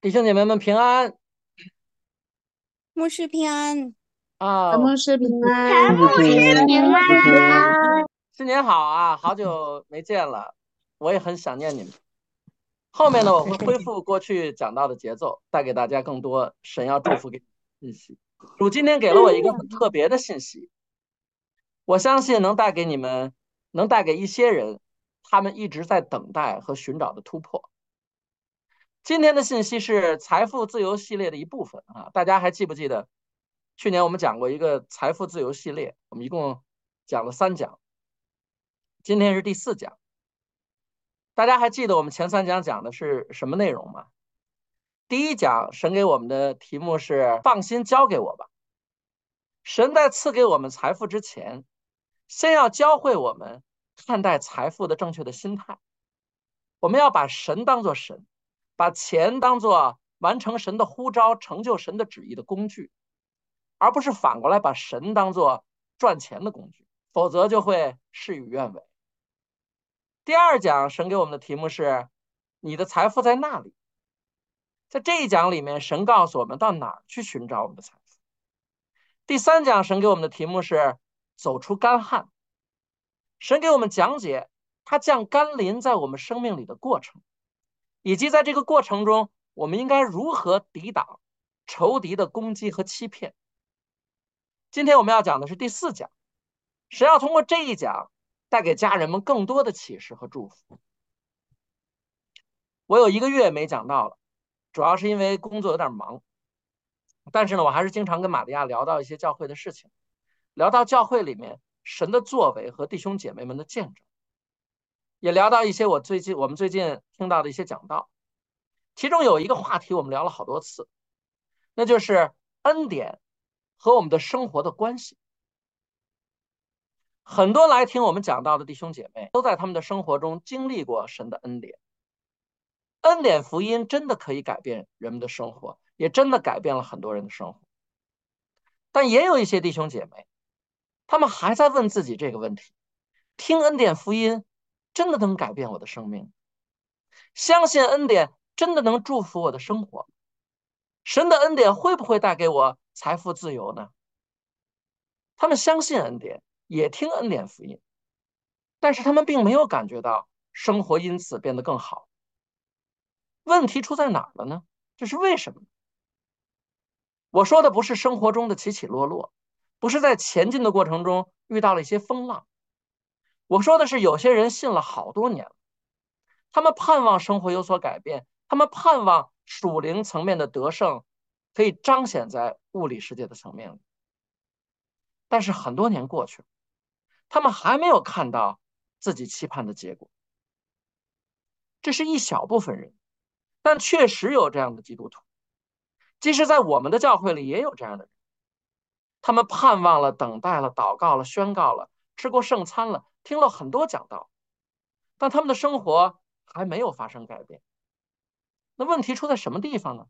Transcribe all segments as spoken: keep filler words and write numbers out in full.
弟兄姐妹们平安牧师平安。 啊！ 陈牧师平全安。 部是平安。 新年好啊，好久没见了，我也很想念你们。后面呢，我会恢复过去讲到的节奏，带给大家更多神要祝福给你的信息。主今天给了我一个很特别的信息，我相信能带给你们，能带给一些人，他们一直在等待和寻找的突破。今天的信息是财富自由系列的一部分啊，大家还记不记得？去年我们讲过一个财富自由系列，我们一共讲了三讲，今天是第四讲。大家还记得我们前三讲讲的是什么内容吗？第一讲，神给我们的题目是"放心交给我吧"。神在赐给我们财富之前，先要教会我们看待财富的正确的心态。我们要把神当作神，把钱当作完成神的呼召、成就神的旨意的工具，而不是反过来把神当作赚钱的工具，否则就会事与愿违。第二讲，神给我们的题目是你的财富在那里。在这一讲里面，神告诉我们到哪儿去寻找我们的财富。第三讲，神给我们的题目是走出干旱。神给我们讲解他降甘霖在我们生命里的过程，以及在这个过程中，我们应该如何抵挡仇敌的攻击和欺骗。今天我们要讲的是第四讲，神要通过这一讲带给家人们更多的启示和祝福。我有一个月没讲到了，主要是因为工作有点忙，但是呢，我还是经常跟玛利亚聊到一些教会的事情，聊到教会里面神的作为和弟兄姐妹们的见证，也聊到一些我最近我们最近听到的一些讲道。其中有一个话题我们聊了好多次，那就是恩典和我们的生活的关系。很多来听我们讲到的弟兄姐妹都在他们的生活中经历过神的恩典。恩典福音真的可以改变人们的生活，也真的改变了很多人的生活。但也有一些弟兄姐妹，他们还在问自己这个问题：听恩典福音真的能改变我的生命？相信恩典真的能祝福我的生活？神的恩典会不会带给我财富自由呢？他们相信恩典，也听恩典福音，但是他们并没有感觉到生活因此变得更好。问题出在哪儿了呢？这是为什么？我说的不是生活中的起起落落，不是在前进的过程中遇到了一些风浪。我说的是有些人信了好多年了，他们盼望生活有所改变，他们盼望属灵层面的得胜可以彰显在物理世界的层面里。但是很多年过去了，他们还没有看到自己期盼的结果。这是一小部分人，但确实有这样的基督徒。即使在我们的教会里也有这样的人，他们盼望了、等待了、祷告了、宣告了、吃过圣餐了，听了很多讲道，但他们的生活还没有发生改变。那问题出在什么地方呢？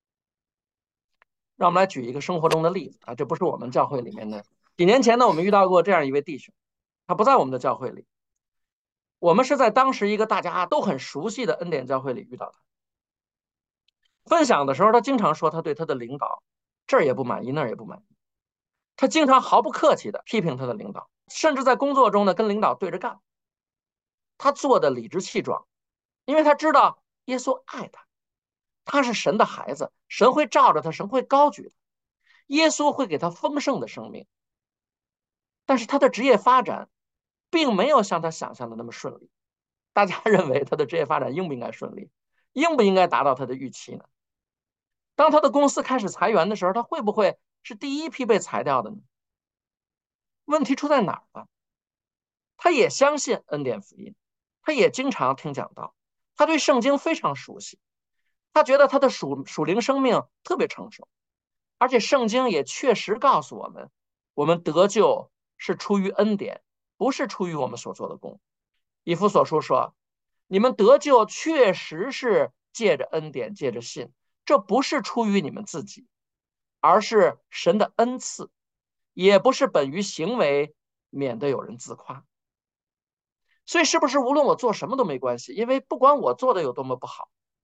让我们来举一个生活中的例子啊，这不是我们教会里面的。几年前呢，我们遇到过这样一位弟兄，他不在我们的教会里，我们是在当时一个大家都很熟悉的恩典教会里遇到他。分享的时候，他经常说他对他的领导这儿也不满意，那儿也不满意。他经常毫不客气地批评他的领导，甚至在工作中呢跟领导对着干。他做的理直气壮，因为他知道耶稣爱他，他是神的孩子，神会罩着他，神会高举他，耶稣会给他丰盛的生命。但是他的职业发展并没有像他想象的那么顺利。大家认为他的职业发展应不应该顺利？应不应该达到他的预期呢？当他的公司开始裁员的时候，他会不会是第一批被裁掉的呢？问题出在哪儿呢？他也相信恩典福音，他也经常听讲道，他对圣经非常熟悉，他觉得他的属属灵生命特别成熟，而且圣经也确实告诉我们，我们得救是出于恩典，不是出于我们所做的功。以弗所书说，你们得救确实是借着恩典，借着信，这不是出于你们自己，而是神的恩赐，也不是本于行为，免得有人自夸。所以是不是无论我做什么都没关系？因为不管我做的有多么不好，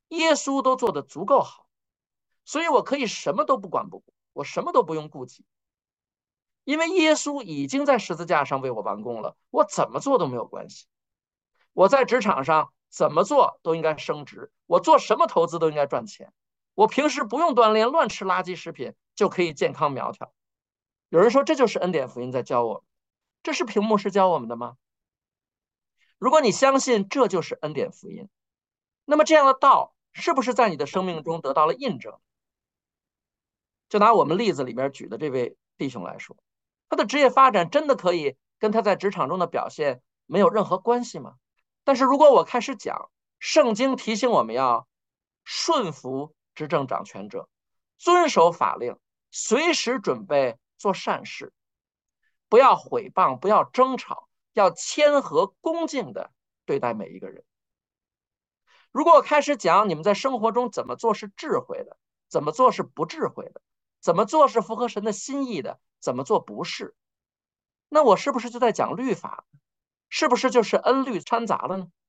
耶稣都做得足够好，所以我可以什么都不管不顾，我什么都不用顾忌，因为耶稣已经在十字架上为我完工了，我怎么做都没有关系。我在职场上怎么做都应该升职，我做什么投资都应该赚钱，我平时不用锻炼，乱吃垃圾食品就可以健康苗条。有人说这就是恩典福音在教我们，这是屏幕是教我们的吗？如果你相信这就是恩典福音，那么这样的道是不是在你的生命中得到了印证？就拿我们例子里面举的这位弟兄来说，他的职业发展真的可以跟他在职场中的表现没有任何关系吗？但是如果我开始讲，圣经提醒我们要顺服执政掌权者，遵守法令，随时准备做善事，不要毁谤，不要争吵，要谦和恭敬的对待每一个人。如果我开始讲你们在生活中怎么做是智慧的，怎么做是不智慧的，怎么做是符合神的心意的，怎么做不是，那我是不是就在讲律法？是不是就是恩律掺杂了呢？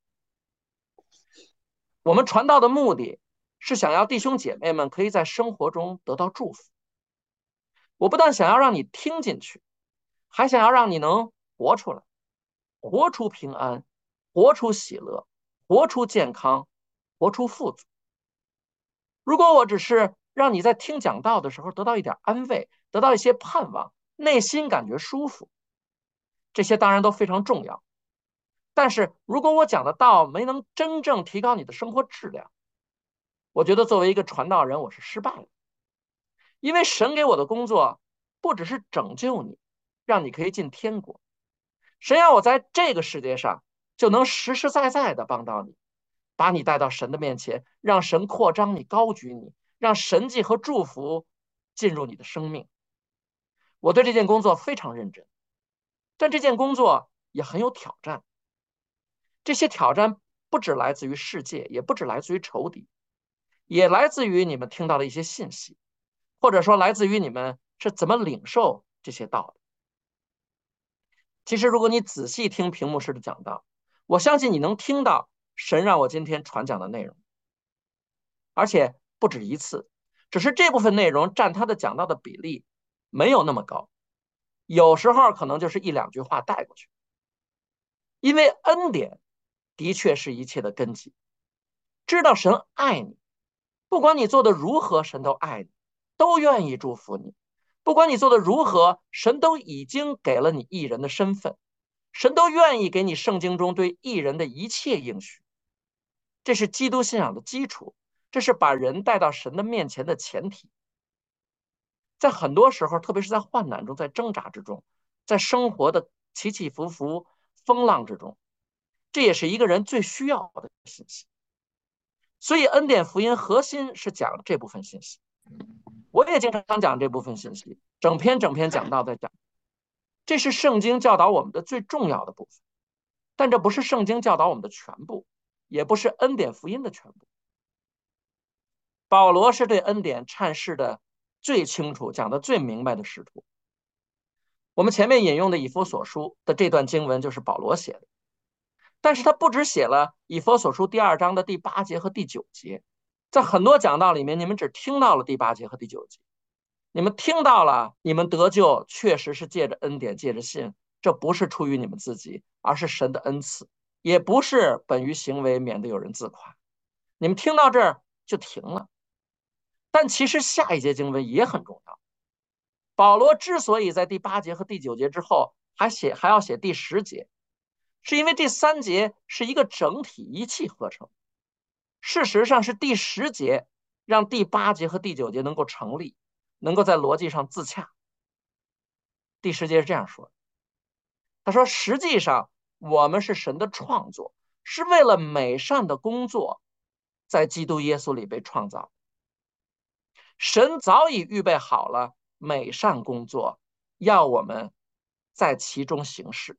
我们传道的目的是想要弟兄姐妹们可以在生活中得到祝福。我不但想要让你听进去，还想要让你能活出来，活出平安，活出喜乐，活出健康，活出富足。如果我只是让你在听讲道的时候得到一点安慰，得到一些盼望，内心感觉舒服，这些当然都非常重要。但是如果我讲的道没能真正提高你的生活质量，我觉得作为一个传道人，我是失败了。因为神给我的工作不只是拯救你，让你可以进天国，神要我在这个世界上就能实实在在的帮到你，把你带到神的面前，让神扩张你，高举你，让神迹和祝福进入你的生命。我对这件工作非常认真，但这件工作也很有挑战。这些挑战不只来自于世界，也不只来自于仇敌，也来自于你们听到的一些信息，或者说来自于你们是怎么领受这些道理。其实如果你仔细听屏幕式的讲道，我相信你能听到神让我今天传讲的内容，而且不止一次，只是这部分内容占他的讲道的比例没有那么高，有时候可能就是一两句话带过去。因为恩典的确是一切的根基，知道神爱你，不管你做的如何，神都爱你，都愿意祝福你。不管你做的如何，神都已经给了你义人的身份，神都愿意给你圣经中对义人的一切应许。这是基督信仰的基础，这是把人带到神的面前的前提。在很多时候，特别是在患难中，在挣扎之中，在生活的起起伏伏、风浪之中，这也是一个人最需要的信息。所以恩典福音核心是讲这部分信息。我也经常讲这部分信息，整篇整篇讲道在讲，这是圣经教导我们的最重要的部分，但这不是圣经教导我们的全部，也不是恩典福音的全部。保罗是对恩典阐释的最清楚、讲的最明白的使徒。我们前面引用的以弗所书的这段经文就是保罗写的，但是他不只写了以弗所书第二章的第八节和第九节，在很多讲道里面，你们只听到了第八节和第九节，你们听到了你们得救确实是借着恩典，借着信，这不是出于你们自己，而是神的恩赐，也不是本于行为，免得有人自夸。你们听到这儿就停了。但其实下一节经文也很重要。保罗之所以在第八节和第九节之后还写还要写第十节，是因为这三节是一个整体，一气呵成。事实上是第十节让第八节和第九节能够成立，能够在逻辑上自洽。第十节是这样说的，他说实际上我们是神的创作，是为了美善的工作在基督耶稣里被创造。神早已预备好了美善工作，要我们在其中行事。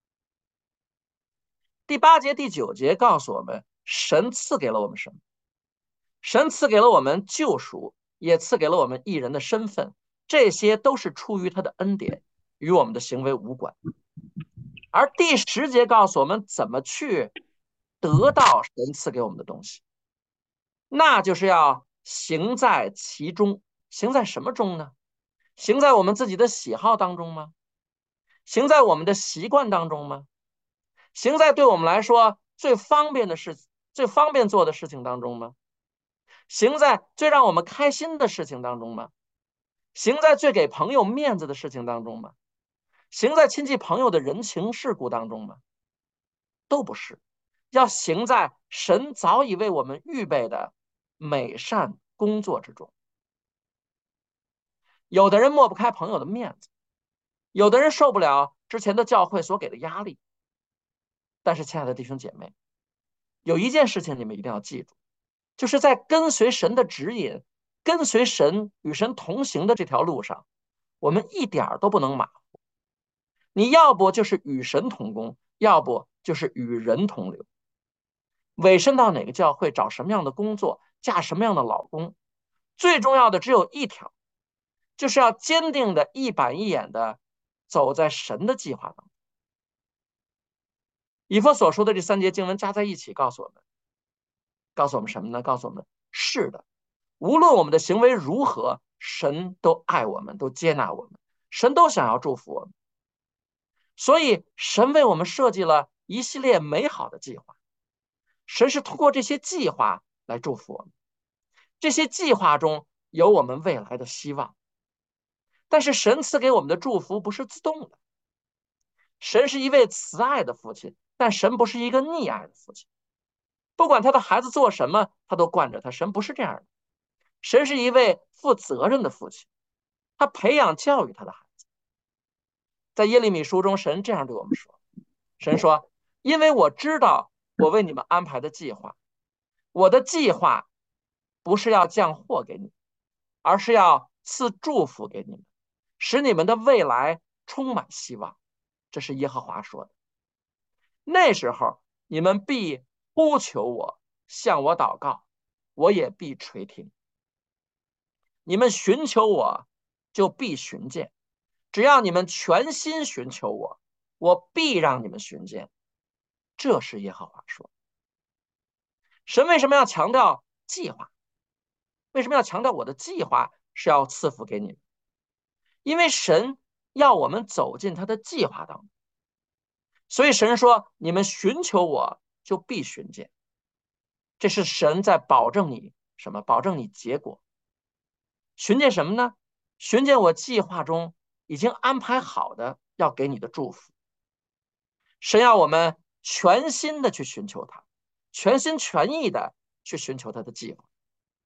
第八节第九节告诉我们，神赐给了我们什么？神赐给了我们救赎，也赐给了我们义人的身份，这些都是出于他的恩典，与我们的行为无关。而第十节告诉我们怎么去得到神赐给我们的东西。 那就是要行在其中。行在什么中呢？行在我们自己的喜好当中吗？行在我们的习惯当中吗？行在对我们来说最方便的事、最方便做的事情当中吗？行在最让我们开心的事情当中吗？行在最给朋友面子的事情当中吗？行在亲戚朋友的人情世故当中吗？都不是，要行在神早已为我们预备的美善工作之中。有的人抹不开朋友的面子，有的人受不了之前的教会所给的压力。但是，亲爱的弟兄姐妹，有一件事情你们一定要记住，就是在跟随神的指引、跟随神与神同行的这条路上，我们一点都不能马虎。你要不就是与神同工，要不就是与人同流。委身到哪个教会，找什么样的工作，嫁什么样的老公，最重要的只有一条，就是要坚定的一板一眼的走在神的计划当中。以弗所说的这三节经文加在一起，告诉我们，告诉我们什么呢？告诉我们，是的，无论我们的行为如何，神都爱我们，都接纳我们，神都想要祝福我们。所以，神为我们设计了一系列美好的计划。神是通过这些计划来祝福我们，这些计划中有我们未来的希望。但是神赐给我们的祝福不是自动的，神是一位慈爱的父亲，但神不是一个溺爱的父亲。不管他的孩子做什么，他都惯着他。神不是这样的，神是一位负责任的父亲，他培养教育他的孩子。在耶利米书中，神这样对我们说：神说，因为我知道我为你们安排的计划，我的计划不是要降祸给你，而是要赐祝福给你们，使你们的未来充满希望。这是耶和华说的。那时候你们必呼求我，向我祷告，我也必垂听。你们寻求我，就必寻见。只要你们全心寻求我，我必让你们寻见。这是耶和华说。神为什么要强调计划？为什么要强调我的计划是要赐福给你们？因为神要我们走进他的计划当中。所以神说，你们寻求我，就必寻见。这是神在保证你什么？保证你结果。寻见什么呢？寻见我计划中已经安排好的要给你的祝福。神要我们全心的去寻求他，全心全意的去寻求他的计划。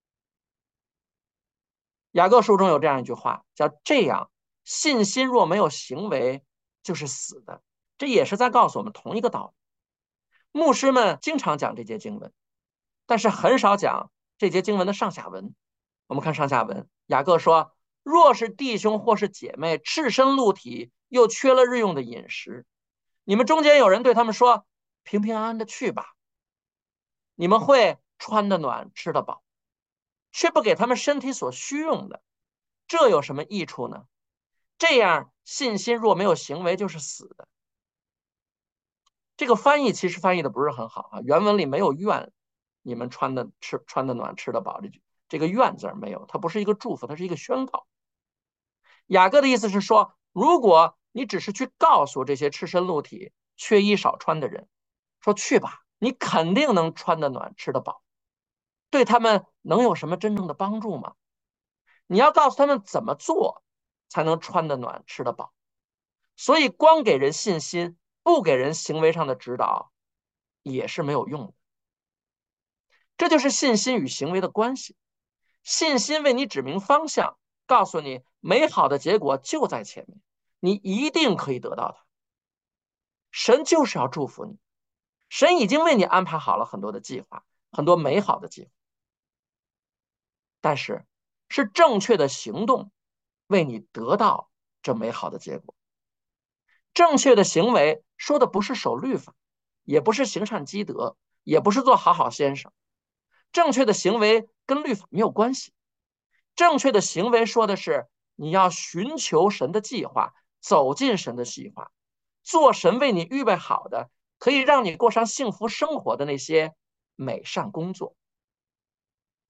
雅各书中有这样一句话，叫这样，信心若没有行为，就是死的。这也是在告诉我们同一个道理。牧师们经常讲这节经文，但是很少讲这节经文的上下文。我们看上下文，雅各说，若是弟兄或是姐妹赤身露体，又缺了日用的饮食，你们中间有人对他们说，平平安安的去吧，你们会穿得暖，吃得饱，却不给他们身体所需用的，这有什么益处呢？这样信心若没有行为，就是死的。这个翻译其实翻译的不是很好啊，原文里没有愿你们穿的吃穿的暖，吃得饱，这句这个愿字没有，它不是一个祝福，它是一个宣告。雅各的意思是说，如果你只是去告诉这些赤身露体、缺衣少穿的人，说去吧，你肯定能穿得暖，吃得饱，对他们能有什么真正的帮助吗？你要告诉他们怎么做才能穿得暖，吃得饱。所以光给人信心，不给人行为上的指导，也是没有用的。这就是信心与行为的关系。信心为你指明方向，告诉你美好的结果就在前面，你一定可以得到它。神就是要祝福你，神已经为你安排好了很多的计划，很多美好的计划。但是是正确的行动为你得到这美好的结果。正确的行为说的不是守律法，也不是行善积德，也不是做好好先生。正确的行为跟律法没有关系。正确的行为说的是你要寻求神的计划，走进神的计划，做神为你预备好的，可以让你过上幸福生活的那些美善工作。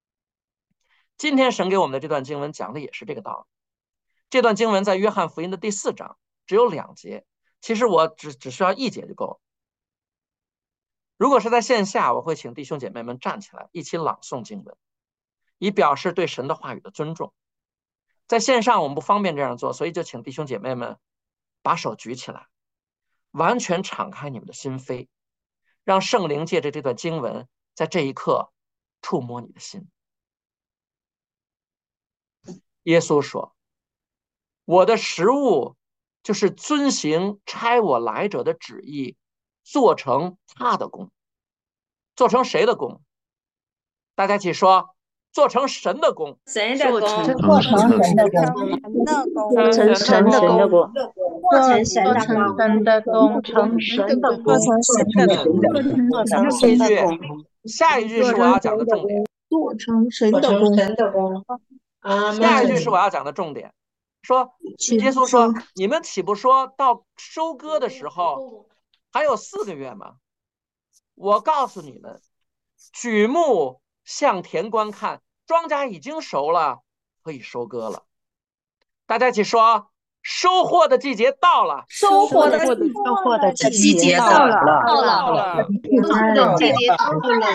今天神给我们的这段经文讲的也是这个道理。这段经文在约翰福音的第四章，只有两节，其实我只只需要一节就够了。如果是在线下，我会请弟兄姐妹们站起来一起朗诵经文，以表示对神的话语的尊重。在线上我们不方便这样做，所以就请弟兄姐妹们把手举起来，完全敞开你们的心扉，让圣灵借着这段经文在这一刻触摸你的心。耶稣说，我的食物就是遵行差我来者的旨意，做成他的功。做成谁的功？大家一起说，做成神的功。 神的功， 做成神的功， 做成神的功， 做成神的功， 做成神做的成功， 神的功，成神的功， 做成神的功， 做成这一句神的功， 下一句是我要讲的重点。 做成神做成的功。 神的功。阿下一句门。 是我要讲的重点。说，耶稣说，你们岂不说到收割的时候还有四个月吗？我告诉你们，举目向田观看，庄稼已经熟了，可以收割了。大家一起说，收获的季节到了。 收获的收获的季季节到到了， 到了， 到了， 收获的季节到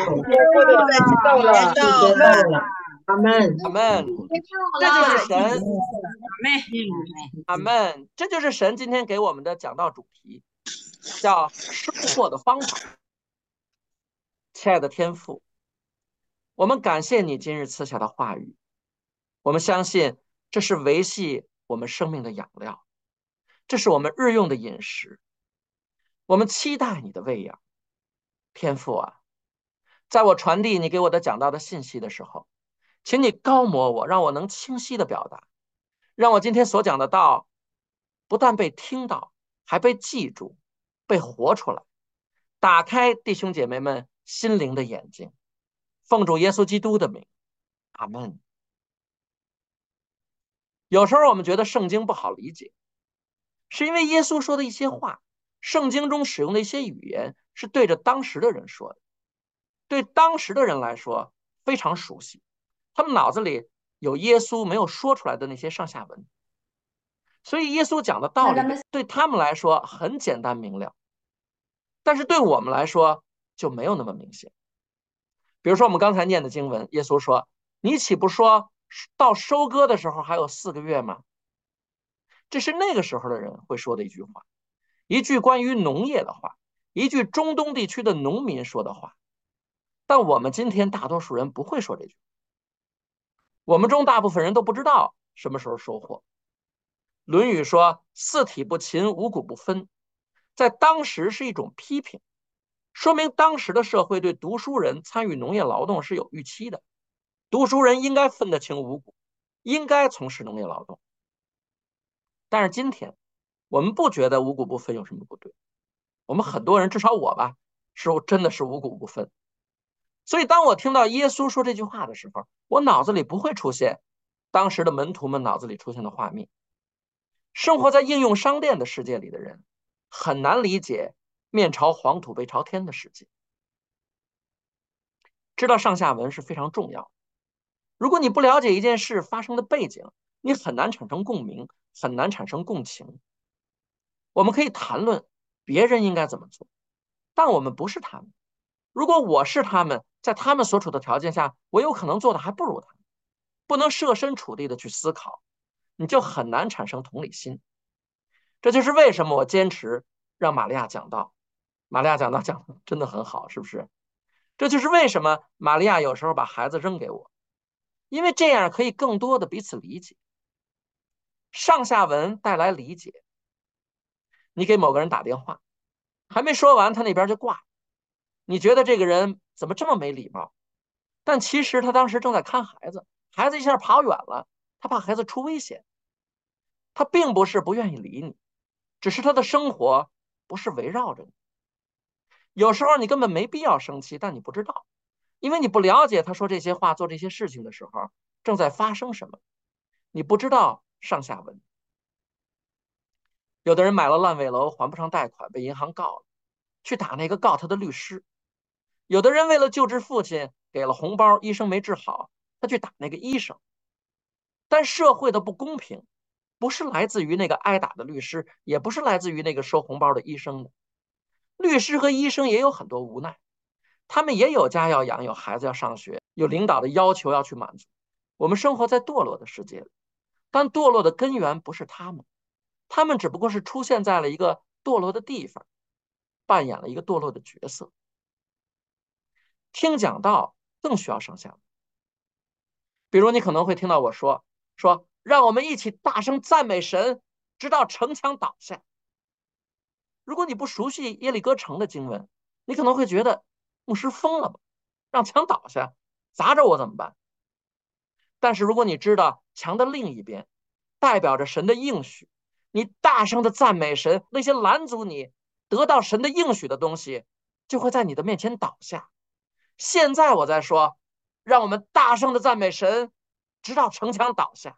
了，到了。阿门。 阿门。这就是神，阿门。这就是神今天给我们的讲道主题，叫收获的方法。亲爱的天父，我们感谢你今日赐下的话语，我们相信这是维系我们生命的养料，这是我们日用的饮食，我们期待你的喂养。天父啊，在我传递你给我的讲道的信息的时候，请你高摩我，让我能清晰的表达，让我今天所讲的道不但被听到，还被记住，被活出来，打开弟兄姐妹们心灵的眼睛。奉主耶稣基督的名，阿门。有时候我们觉得圣经不好理解，是因为耶稣说的一些话，圣经中使用的一些语言是对着当时的人说的，对当时的人来说非常熟悉，他们脑子里有耶稣没有说出来的那些上下文，所以耶稣讲的道理对他们来说很简单明了，但是对我们来说就没有那么明显。比如说我们刚才念的经文，耶稣说，你岂不说到收割的时候还有四个月吗？这是那个时候的人会说的一句话，一句关于农业的话，一句中东地区的农民说的话。但我们今天大多数人不会说这句，我们中大部分人都不知道什么时候收获。论语说，四体不勤，五谷不分，在当时是一种批评，说明当时的社会对读书人参与农业劳动是有预期的，读书人应该分得清五谷，应该从事农业劳动。但是今天我们不觉得五谷不分有什么不对，我们很多人，至少我吧，是真的是五谷不分。所以当我听到耶稣说这句话的时候，我脑子里不会出现当时的门徒们脑子里出现的画面。生活在应用商店的世界里的人很难理解面朝黄土背朝天的世界。知道上下文是非常重要的，如果你不了解一件事发生的背景，你很难产生共鸣，很难产生共情。我们可以谈论别人应该怎么做，但我们不是他们。如果我是他们，在他们所处的条件下，我有可能做的还不如他们。不能设身处地的去思考，你就很难产生同理心。这就是为什么我坚持让玛利亚讲道。玛利亚讲道讲的真的很好，是不是？这就是为什么玛利亚有时候把孩子扔给我，因为这样可以更多的彼此理解。上下文带来理解。你给某个人打电话，还没说完他那边就挂，你觉得这个人怎么这么没礼貌？但其实他当时正在看孩子，孩子一下跑远了，他怕孩子出危险。他并不是不愿意理你，只是他的生活不是围绕着你。有时候你根本没必要生气，但你不知道，因为你不了解他说这些话做这些事情的时候正在发生什么，你不知道上下文。有的人买了烂尾楼还不上贷款，被银行告了，去打那个告他的律师。有的人为了救治父亲给了红包，医生没治好， 他去打那个医生。但社会的不公平，不是来自于那个挨打的律师，也不是来自于那个收红包的医生的。律师和医生也有很多无奈，他们也有家要养，有孩子要上学，有领导的要求要去满足。我们生活在堕落的世界里，但堕落的根源不是他们，他们只不过是出现在了一个堕落的地方，扮演了一个堕落的角色。听讲道更需要上下文。比如你可能会听到我说说，让我们一起大声赞美神，直到城墙倒下。如果你不熟悉耶利哥城的经文，你可能会觉得牧师疯了吧，让墙倒下，砸着我怎么办？但是如果你知道墙的另一边代表着神的应许，你大声的赞美神，那些拦阻你得到神的应许的东西就会在你的面前倒下。现在我在说，让我们大声的赞美神，直到城墙倒下。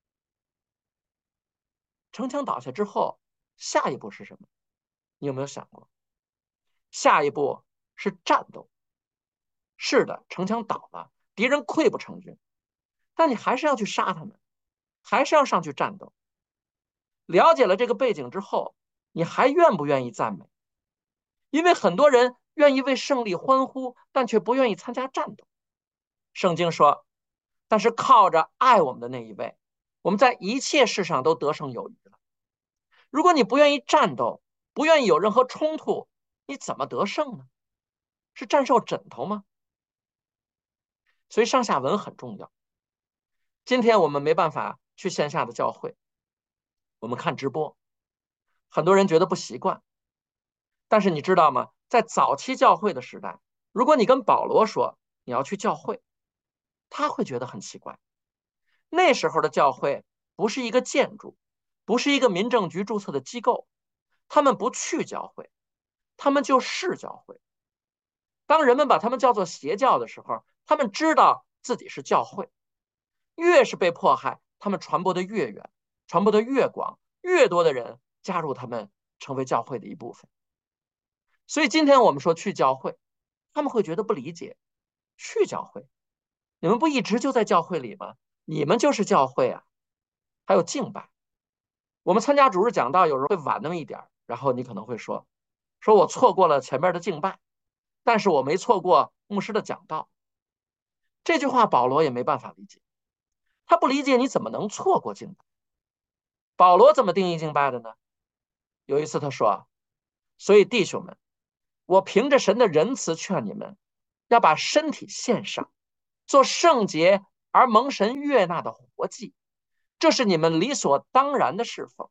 城墙倒下之后，下一步是什么？你有没有想过？下一步是战斗。是的，城墙倒了，敌人溃不成军，但你还是要去杀他们，还是要上去战斗。了解了这个背景之后，你还愿不愿意赞美？因为很多人愿意为胜利欢呼，但却不愿意参加战斗。圣经说，但是靠着爱我们的那一位，我们在一切事上都得胜有余了。如果你不愿意战斗，不愿意有任何冲突，你怎么得胜呢？是战胜枕头吗？所以上下文很重要。今天我们没办法去线下的教会，我们看直播，很多人觉得不习惯。但是你知道吗？在早期教会的时代，如果你跟保罗说你要去教会，他会觉得很奇怪。那时候的教会不是一个建筑，不是一个民政局注册的机构，他们不去教会，他们就是教会。当人们把他们叫做邪教的时候，他们知道自己是教会。越是被迫害，他们传播的越远，传播的越广，越多的人加入他们，成为教会的一部分。所以今天我们说去教会，他们会觉得不理解。去教会，你们不一直就在教会里吗？你们就是教会啊。还有敬拜，我们参加主日讲道有时候会晚那么一点，然后你可能会说说我错过了前面的敬拜，但是我没错过牧师的讲道。这句话保罗也没办法理解，他不理解你怎么能错过敬拜。保罗怎么定义敬拜的呢？有一次他说，所以弟兄们，我凭着神的仁慈劝你们，要把身体献上，做圣洁而蒙神悦纳的活祭，这是你们理所当然的侍奉。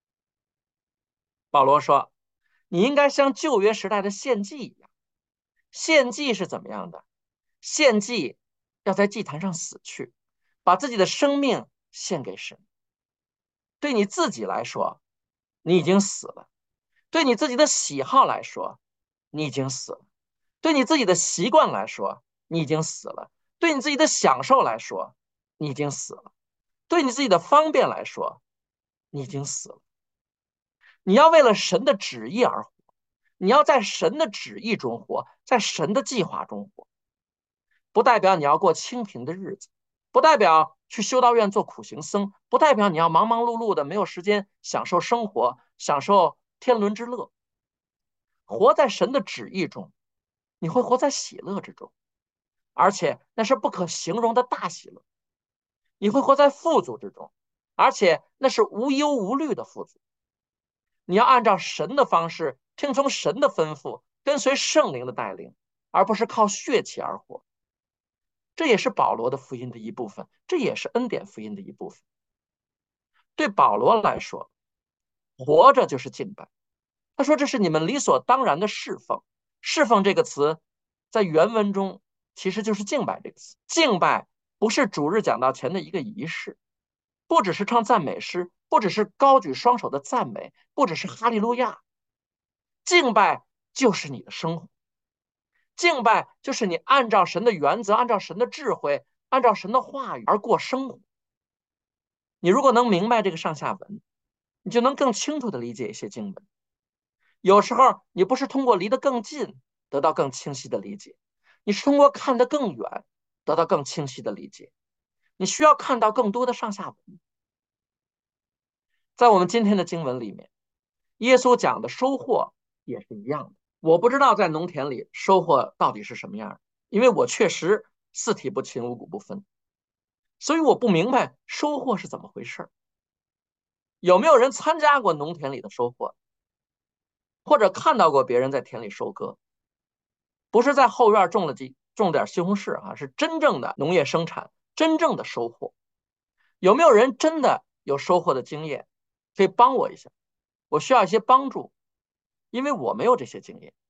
保罗说，你应该像旧约时代的献祭一样。献祭是怎么样的？献祭要在祭坛上死去，把自己的生命献给神。对你自己来说，你已经死了；对你自己的喜好来说，你已经死了；对你自己的习惯来说，你已经死了；对你自己的享受来说，你已经死了；对你自己的方便来说，你已经死了。你要为了神的旨意而活，你要在神的旨意中活，在神的计划中活。不代表你要过清贫的日子，不代表去修道院做苦行僧，不代表你要忙忙碌碌的没有时间享受生活，享受天伦之乐。活在神的旨意中，你会活在喜乐之中，而且那是不可形容的大喜乐。你会活在富足之中，而且那是无忧无虑的富足。你要按照神的方式，听从神的吩咐，跟随圣灵的带领，而不是靠血气而活。这也是保罗的福音的一部分，这也是恩典福音的一部分。对保罗来说，活着就是敬拜。他说这是你们理所当然的侍奉。侍奉这个词在原文中其实就是敬拜这个词。敬拜不是主日讲道前的一个仪式，不只是唱赞美诗，不只是高举双手的赞美，不只是哈利路亚。敬拜就是你的生活，敬拜就是你按照神的原则，按照神的智慧，按照神的话语而过生活。你如果能明白这个上下文，你就能更清楚地理解一些经文。有时候你不是通过离得更近得到更清晰的理解，你是通过看得更远得到更清晰的理解。 你需要看到更多的上下文。在我们今天的经文里面，耶稣讲的收获也是一样的。我不知道在农田里收获到底是什么样的，因为我确实四体不勤，五谷不分，所以我不明白收获是怎么回事。有没有人参加过农田里的收获，或者看到过别人在田里收割？不是在后院种了几种点西红柿啊，是真正的农业生产，真正的收获。有没有人真的有收获的经验？可以帮我一下，我需要一些帮助，因为我没有这些经验。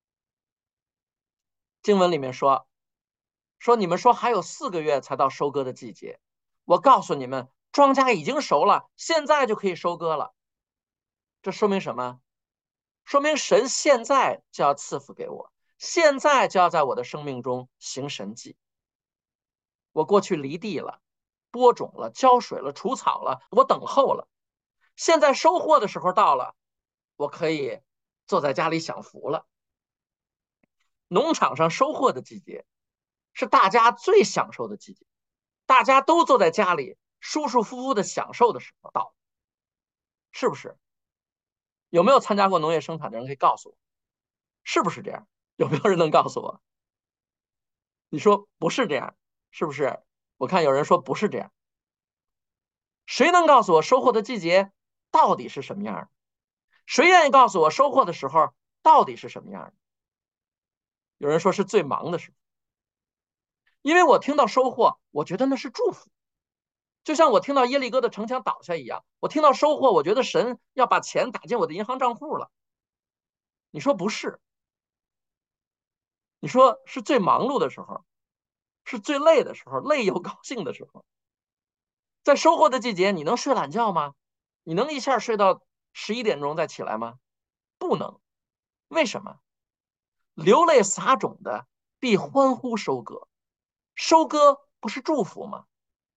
经文里面说，说你们说还有四个月才到收割的季节，我告诉你们，庄稼已经熟了，现在就可以收割了。这说明什么？说明神现在就要赐福给我，现在就要在我的生命中行神迹。我过去犁地了，播种了，浇水了，除草了，我等候了。现在收获的时候到了，我可以坐在家里享福了。农场上收获的季节是大家最享受的季节，大家都坐在家里舒舒服服的享受的时候到了，是不是？有没有参加过农业生产的人可以告诉我，是不是这样？有没有人能告诉我？你说不是这样，是不是？我看有人说不是这样。谁能告诉我收获的季节到底是什么样的？谁愿意告诉我收获的时候到底是什么样的？有人说是最忙的时候，因为我听到收获，我觉得那是祝福，就像我听到耶利哥的城墙倒下一样，我听到收获，我觉得神要把钱打进我的银行账户了。你说不是？你说是最忙碌的时候，是最累的时候，累又高兴的时候。在收获的季节，你能睡懒觉吗？你能一下睡到十一点钟再起来吗？不能。为什么？流泪撒种的必欢呼收割，收割不是祝福吗？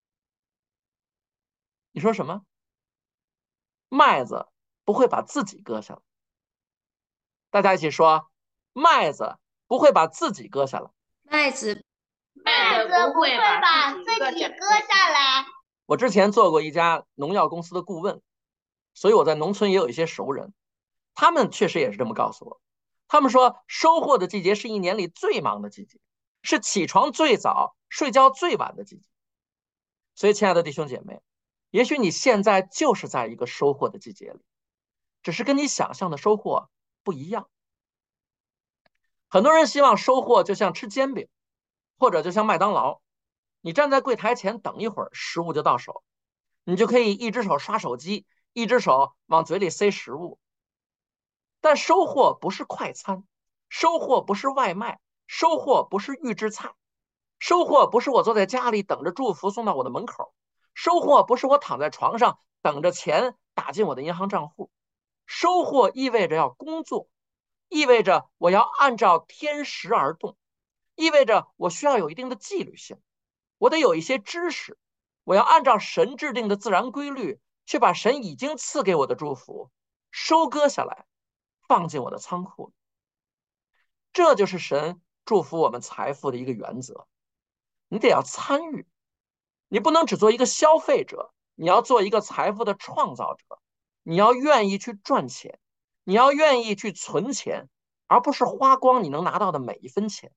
你说什么？麦子不会把自己割下来。大家一起说，麦子不会把自己割下来。 麦子麦子不会把自己割下来。 我之前做过一家农药公司的顾问，所以我在农村也有一些熟人，他们确实也是这么告诉我。他们说，收获的季节是一年里最忙的季节，是起床最早、睡觉最晚的季节。所以，亲爱的弟兄姐妹，也许你现在就是在一个收获的季节里，只是跟你想象的收获不一样。很多人希望收获就像吃煎饼，或者就像麦当劳，你站在柜台前等一会儿，食物就到手，你就可以一只手刷手机，一只手往嘴里塞食物。但收获不是快餐，收获不是外卖，收获不是预制菜，收获不是我坐在家里等着祝福送到我的门口，收获不是我躺在床上等着钱打进我的银行账户。收获意味着要工作，意味着我要按照天时而动，意味着我需要有一定的纪律性，我得有一些知识，我要按照神制定的自然规律，去把神已经赐给我的祝福收割下来，放进我的仓库里。这就是神祝福我们财富的一个原则。你得要参与，你不能只做一个消费者，你要做一个财富的创造者。你要愿意去赚钱，你要愿意去存钱，而不是花光你能拿到的每一分钱。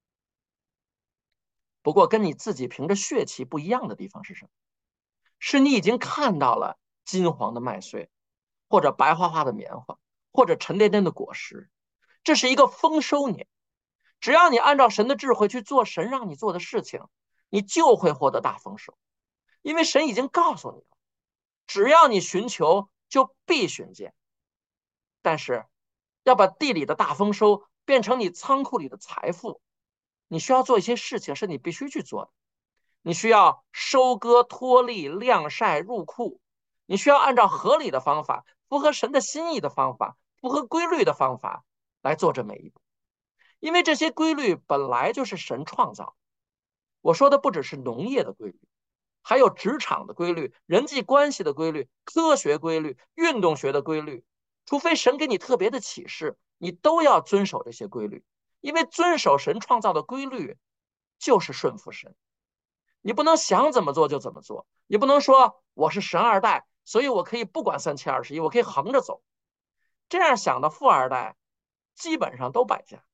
不过跟你自己凭着血气不一样的地方是什么？是你已经看到了金黄的麦穗，或者白花花的棉花，或者沉甸甸的果实。这是一个丰收年，只要你按照神的智慧去做神让你做的事情，你就会获得大丰收。因为神已经告诉你了，只要你寻求，就必寻见。但是要把地里的大丰收变成你仓库里的财富，你需要做一些事情是你必须去做的。你需要收割、脱粒、晾晒、入库，你需要按照合理的方法，符合神的心意的方法，符合规律的方法来做这每一步。因为这些规律本来就是神创造的。我说的不只是农业的规律，还有职场的规律、人际关系的规律、科学规律、运动学的规律。除非神给你特别的启示，你都要遵守这些规律。因为遵守神创造的规律就是顺服神。 你不能想怎么做就怎么做，你不能说我是神二代，所以我可以不管三七二十一，我可以横着走。这样想的富二代基本上都败家。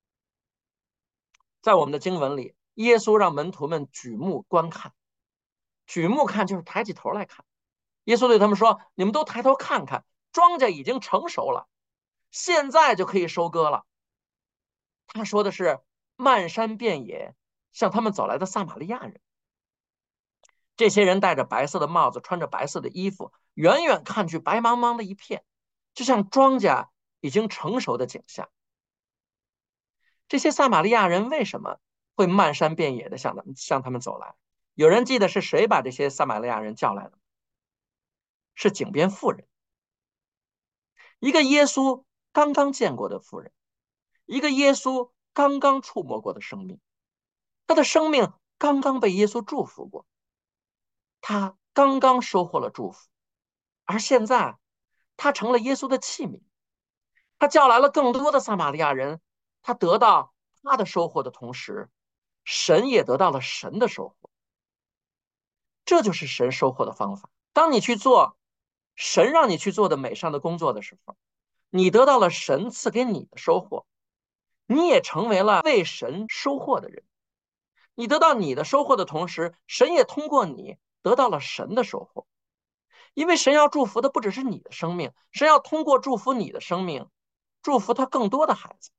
在我们的经文里，耶稣让门徒们举目观看，举目看就是抬起头来看。耶稣对他们说：“你们都抬头看看，庄稼已经成熟了，现在就可以收割了。”他说的是漫山遍野向他们走来的撒玛利亚人。这些人戴着白色的帽子，穿着白色的衣服，远远看去白茫茫的一片，就像庄稼已经成熟的景象。这些撒玛利亚人为什么会漫山遍野的向他们向他们走来？有人记得是谁把这些撒玛利亚人叫来的吗？是井边妇人，一个耶稣刚刚见过的妇人，一个耶稣刚刚触摸过的生命，他的生命刚刚被耶稣祝福过，他刚刚收获了祝福，而现在他成了耶稣的器皿，他叫来了更多的撒玛利亚人，他得到他的收获的同时，神也得到了神的收获。这就是神收获的方法。当你去做神让你去做的美善的工作的时候，你得到了神赐给你的收获，你也成为了为神收获的人。你得到你的收获的同时，神也通过你得到了神的收获。因为神要祝福的不只是你的生命，神要通过祝福你的生命，祝福他更多的孩子。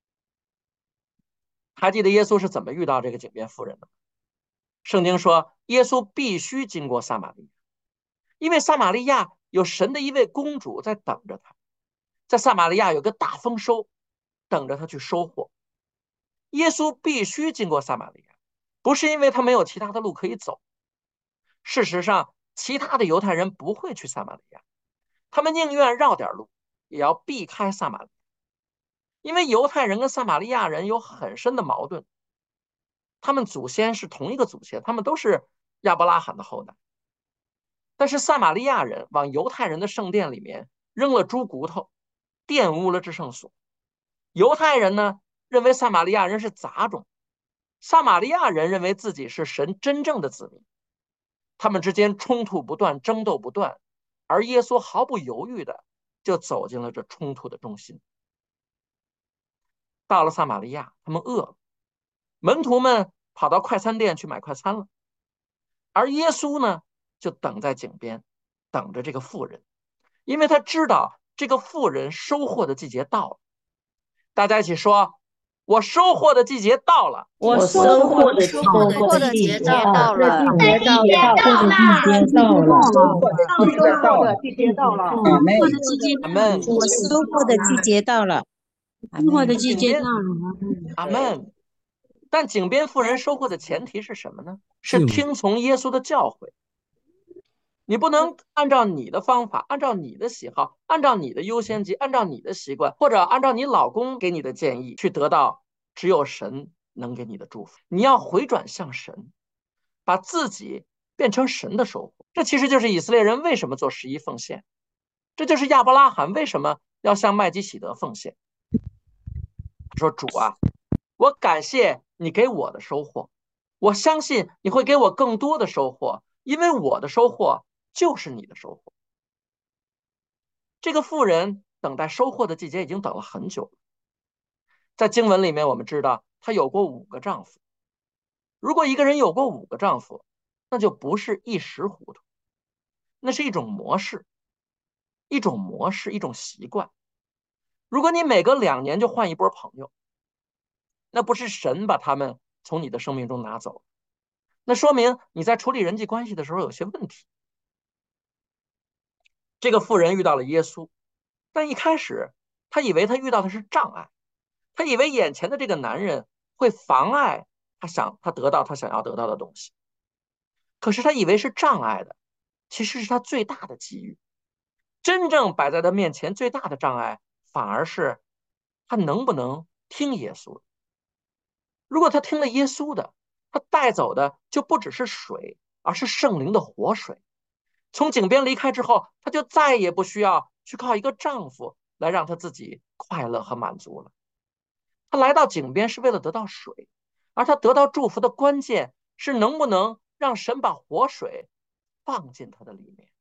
还记得耶稣是怎么遇到这个井边妇人的？圣经说，耶稣必须经过撒玛利亚，因为撒玛利亚有神的一位公主在等着他，在撒玛利亚有个大丰收等着他去收获。耶稣必须经过撒玛利亚，不是因为他没有其他的路可以走。事实上，其他的犹太人不会去撒玛利亚，他们宁愿绕点路，也要避开撒玛利亚，因为犹太人跟撒玛利亚人有很深的矛盾。他们祖先是同一个祖先，他们都是亚伯拉罕的后代。但是撒玛利亚人往犹太人的圣殿里面扔了猪骨头，玷污了至圣所。犹太人呢，认为撒玛利亚人是杂种，撒玛利亚人认为自己是神真正的子民。他们之间冲突不断，争斗不断，而耶稣毫不犹豫的就走进了这冲突的中心。到了撒玛利亚，他们饿了，门徒们跑到快餐店去买快餐了，而耶稣呢，就等在井边，等着这个妇人，因为他知道这个妇人收获的季节到了。大家一起说：“我收获的季节到了。” 我收收获的收获的季节到了， 季节到了， 季节到了， 阿门， 阿门， 我收获的季节到了，收获的季节到了， 阿门。但井边妇人收获的前提是什么呢？是听从耶稣的教诲。你不能按照你的方法，按照你的喜好，按照你的优先级，按照你的习惯，或者按照你老公给你的建议去得到只有神能给你的祝福。你要回转向神，把自己变成神的收获。这其实就是以色列人为什么做十一奉献，这就是亚伯拉罕为什么要向麦基洗德奉献。他说：“主啊，我感谢你给我的收获，我相信你会给我更多的收获，因为我的收获就是你的收获。”这个妇人等待收获的季节已经等了很久了。在经文里面，我们知道她有过五个丈夫。如果一个人有过五个丈夫，那就不是一时糊涂，那是一种模式，一种模式，一种习惯。如果你每隔两年就换一波朋友，那不是神把他们从你的生命中拿走，那说明你在处理人际关系的时候有些问题。这个妇人遇到了耶稣，但一开始她以为她遇到的是障碍，她以为眼前的这个男人会妨碍她想她得到她想要得到的东西。可是她以为是障碍的，其实是她最大的机遇。真正摆在她面前最大的障碍，反而是她能不能听耶稣的。如果她听了耶稣的，她带走的就不只是水，而是圣灵的活水。从井边离开之后，她就再也不需要去靠一个丈夫来让她自己快乐和满足了。她来到井边是为了得到水，而她得到祝福的关键是能不能让神把活水放进他的里面。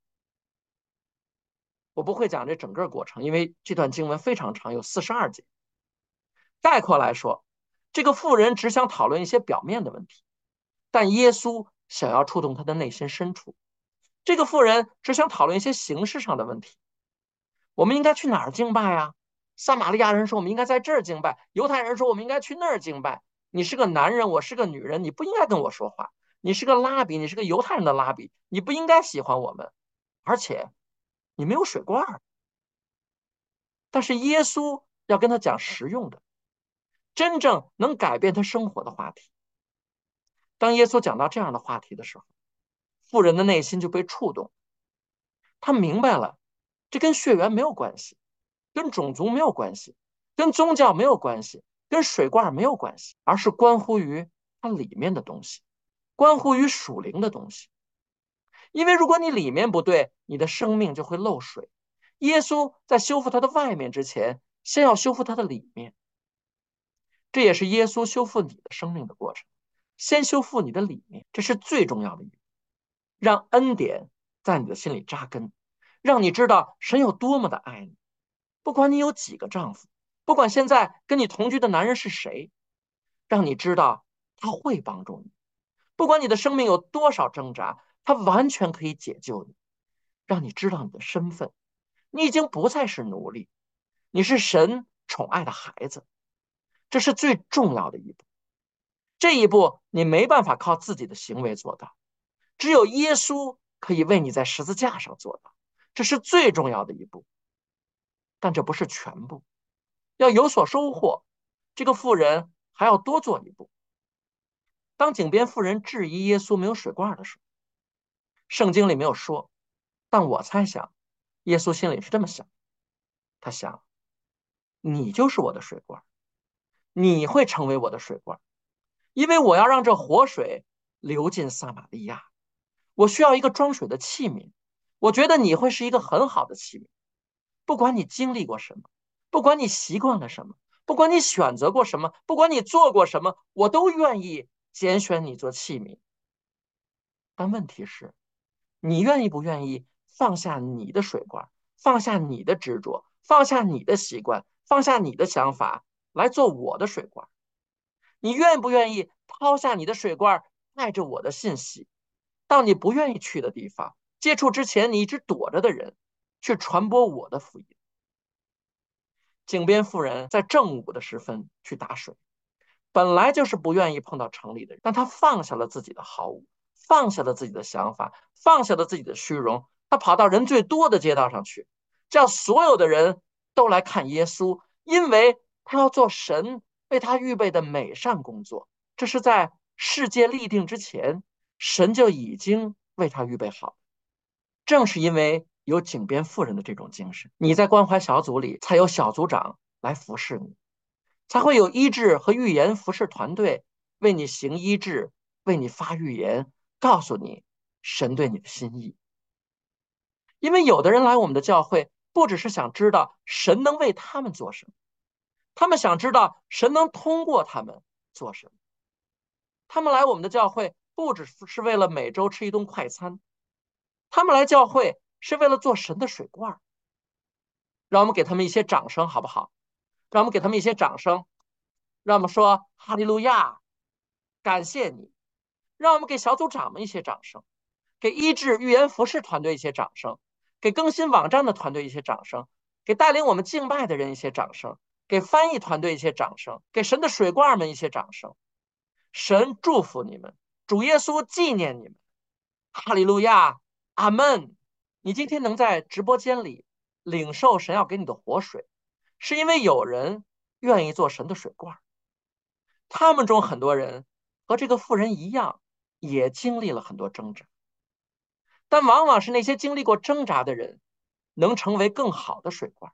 我不会讲这整个过程，因为这段经文非常长，有四十二节。概括来说，这个妇人只想讨论一些表面的问题，但耶稣想要触动他的内心深处。这个妇人只想讨论一些形式上的问题，我们应该去哪儿敬拜啊？撒玛利亚人说我们应该在这儿敬拜，犹太人说我们应该去那儿敬拜。你是个男人，我是个女人，你不应该跟我说话。你是个拉比，你是个犹太人的拉比，你不应该喜欢我们，而且你没有水罐。但是耶稣要跟他讲实用的，真正能改变他生活的话题。当耶稣讲到这样的话题的时候，妇人的内心就被触动，他明白了，这跟血缘没有关系，跟种族没有关系，跟宗教没有关系，跟水罐没有关系，而是关乎于它里面的东西，关乎于属灵的东西。因为如果你里面不对，你的生命就会漏水。耶稣在修复它的外面之前，先要修复它的里面。这也是耶稣修复你的生命的过程，先修复你的里面，这是最重要的一步，让恩典在你的心里扎根，让你知道神有多么的爱你。不管你有几个丈夫，不管现在跟你同居的男人是谁，让你知道他会帮助你。不管你的生命有多少挣扎，他完全可以解救你，让你知道你的身份。你已经不再是奴隶，你是神宠爱的孩子，这是最重要的一步。这一步你没办法靠自己的行为做到，只有耶稣可以为你在十字架上做到，这是最重要的一步。但这不是全部，要有所收获，这个妇人还要多做一步。当井边妇人质疑耶稣没有水罐的时候，圣经里没有说，但我猜想耶稣心里是这么想，他想，你就是我的水罐，你会成为我的水罐，因为我要让这活水流进撒玛利亚，我需要一个装水的器皿，我觉得你会是一个很好的器皿。不管你经历过什么，不管你习惯了什么，不管你选择过什么，不管你做过什么，我都愿意拣选你做器皿。但问题是，你愿意不愿意放下你的水罐，放下你的执着，放下你的习惯，放下你的想法，来做我的水罐？你愿不愿意抛下你的水罐，带着我的信息，到你不愿意去的地方，接触之前你一直躲着的人，去传播我的福音？井边妇人在正午的时分去打水，本来就是不愿意碰到城里的人，但他放下了自己的好恶，放下了自己的想法，放下了自己的虚荣，他跑到人最多的街道上去，叫所有的人都来看耶稣，因为他要做神为他预备的美善工作。这是在世界立定之前，神就已经为他预备好。正是因为有井边妇人的这种精神，你在关怀小组里才有小组长来服侍你，才会有医治和预言服侍团队为你行医治，为你发预言，告诉你神对你的心意。因为有的人来我们的教会，不只是想知道神能为他们做什么，他们想知道神能通过他们做什么。他们来我们的教会，不只是为了每周吃一顿快餐，他们来教会是为了做神的水罐。让我们给他们一些掌声好不好？让我们给他们一些掌声，让我们说哈利路亚，感谢你。让我们给小组长们一些掌声，给医治预言服侍团队一些掌声，给更新网站的团队一些掌声，给带领我们敬拜的人一些掌声，给翻译团队一些掌声，给神的水罐们一些掌声。神祝福你们，主耶稣纪念你们，哈利路亚，阿门。你今天能在直播间里领受神要给你的活水，是因为有人愿意做神的水罐。他们中很多人和这个妇人一样，也经历了很多挣扎，但往往是那些经历过挣扎的人能成为更好的水罐。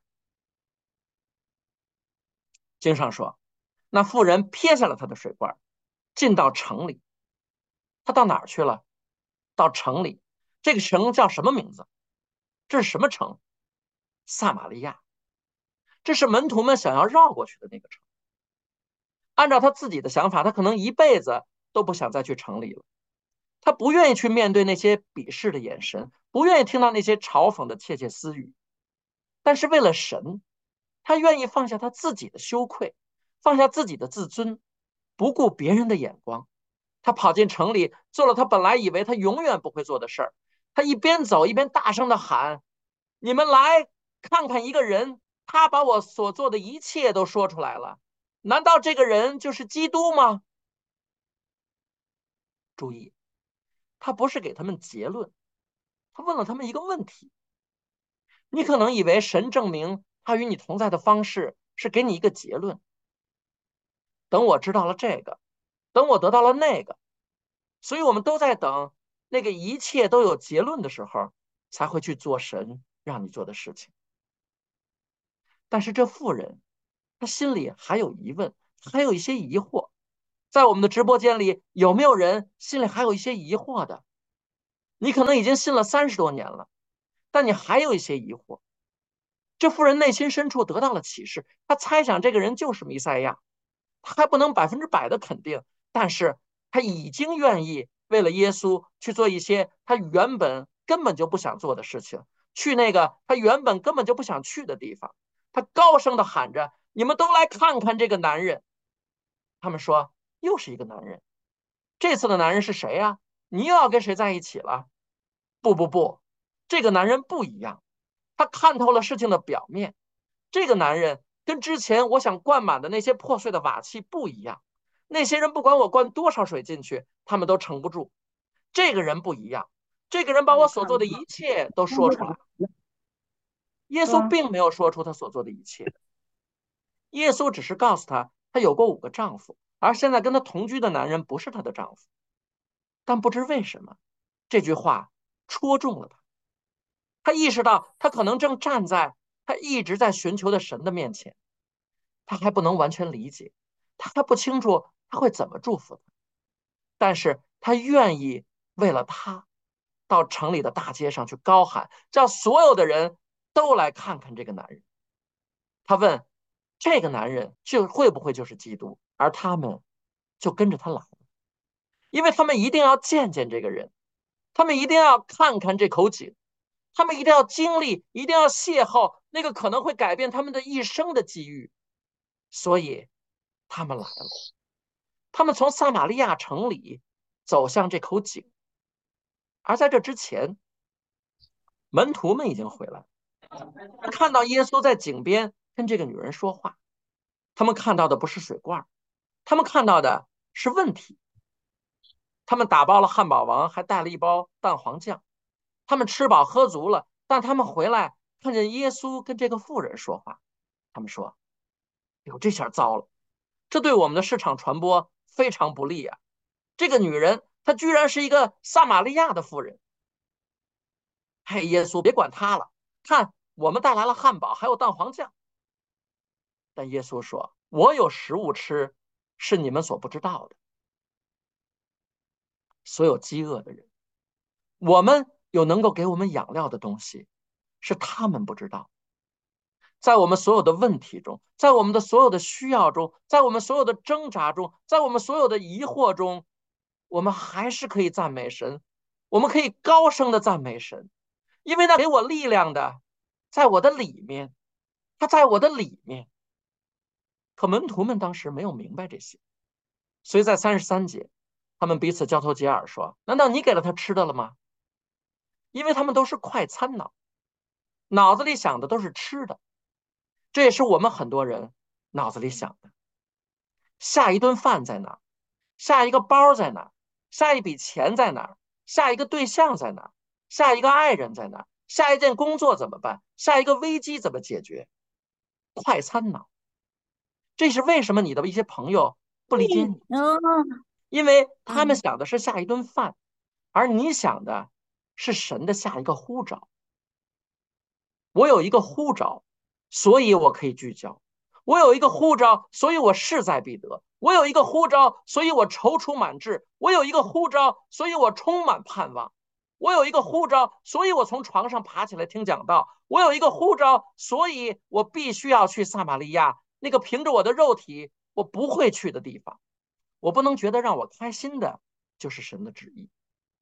经上说，那妇人撇下了他的水罐，进到城里。他到哪儿去了？到城里。这个城叫什么名字？这是什么城？撒玛利亚。这是门徒们想要绕过去的那个城。按照他自己的想法，他可能一辈子都不想再去城里了。 他不愿意去面对那些鄙视的眼神，不愿意听到那些嘲讽的窃窃私语。但是为了神，他愿意放下他自己的羞愧，放下自己的自尊，不顾别人的眼光。他跑进城里，做了他本来以为他永远不会做的事儿。他一边走一边大声地喊：你们来看看一个人，他把我所做的一切都说出来了。难道这个人就是基督吗？注意，他不是给他们结论，他问了他们一个问题。你可能以为神证明他与你同在的方式是给你一个结论，等我知道了这个，等我得到了那个，所以我们都在等那个一切都有结论的时候，才会去做神让你做的事情。但是这妇人，她心里还有疑问，还有一些疑惑。在我们的直播间里，有没有人心里还有一些疑惑的？你可能已经信了三十多年了，但你还有一些疑惑。这妇人内心深处得到了启示，她猜想这个人就是弥赛亚，她还不能百分之百的肯定，但是她已经愿意为了耶稣去做一些她原本根本就不想做的事情，去那个她原本根本就不想去的地方。她高声的喊着：你们都来看看这个男人。他们说：又是一个男人，这次的男人是谁呀？你又要跟谁在一起了？不不不，这个男人不一样，他看透了事情的表面。这个男人跟之前我想灌满的那些破碎的瓦器不一样，那些人不管我灌多少水进去，他们都撑不住。这个人不一样，这个人把我所做的一切都说出来。耶稣并没有说出他所做的一切，耶稣只是告诉他，他有过五个丈夫，而现在跟他同居的男人不是他的丈夫。但不知为什么，这句话戳中了他。他意识到他可能正站在他一直在寻求的神的面前，他还不能完全理解，他还不清楚他会怎么祝福他，但是他愿意为了他到城里的大街上去高喊，叫所有的人都来看看这个男人。他问这个男人就会不会就是基督，而他们就跟着他来了，因为他们一定要见见这个人，他们一定要看看这口井，他们一定要经历，一定要邂逅那个可能会改变他们的一生的机遇，所以他们来了。他们从撒玛利亚城里走向这口井，而在这之前，门徒们已经回来，看到耶稣在井边跟这个女人说话。他们看到的不是水罐，他们看到的是问题。他们打包了汉堡王，还带了一包蛋黄酱。他们吃饱喝足了，但他们回来看见耶稣跟这个妇人说话。他们说：哟，这下糟了，这对我们的市场传播非常不利啊！这个女人她居然是一个撒玛利亚的妇人。嘿，耶稣别管她了，看我们带来了汉堡还有蛋黄酱。但耶稣说：我有食物吃，是你们所不知道的。所有饥饿的人，我们有能够给我们养料的东西，是他们不知道。在我们所有的问题中，在我们的所有的需要中，在我们所有的挣扎中，在我们所有的疑惑中，我们还是可以赞美神，我们可以高声的赞美神，因为那给我力量的在我的里面，他在我的里面。可门徒们当时没有明白这些，所以在三十三节，他们彼此交头接耳说：难道你给了他吃的了吗？因为他们都是快餐脑，脑子里想的都是吃的。这也是我们很多人脑子里想的，下一顿饭在哪儿，下一个包在哪儿，下一笔钱在哪儿，下一个对象在哪儿，下一个爱人在哪儿，下一件工作怎么办，下一个危机怎么解决。快餐脑。这是为什么你的一些朋友不理解你，因为他们想的是下一顿饭，而你想的是神的下一个呼召。我有一个呼召，所以我可以聚焦；我有一个呼召，所以我势在必得；我有一个呼召，所以我踌躇满志；我有一个呼召，所以我充满盼望；我有一个呼召，所以我从床上爬起来听讲道；我有一个呼召，所以我必须要去撒玛利亚，那个凭着我的肉体我不会去的地方。我不能觉得让我开心的就是神的旨意。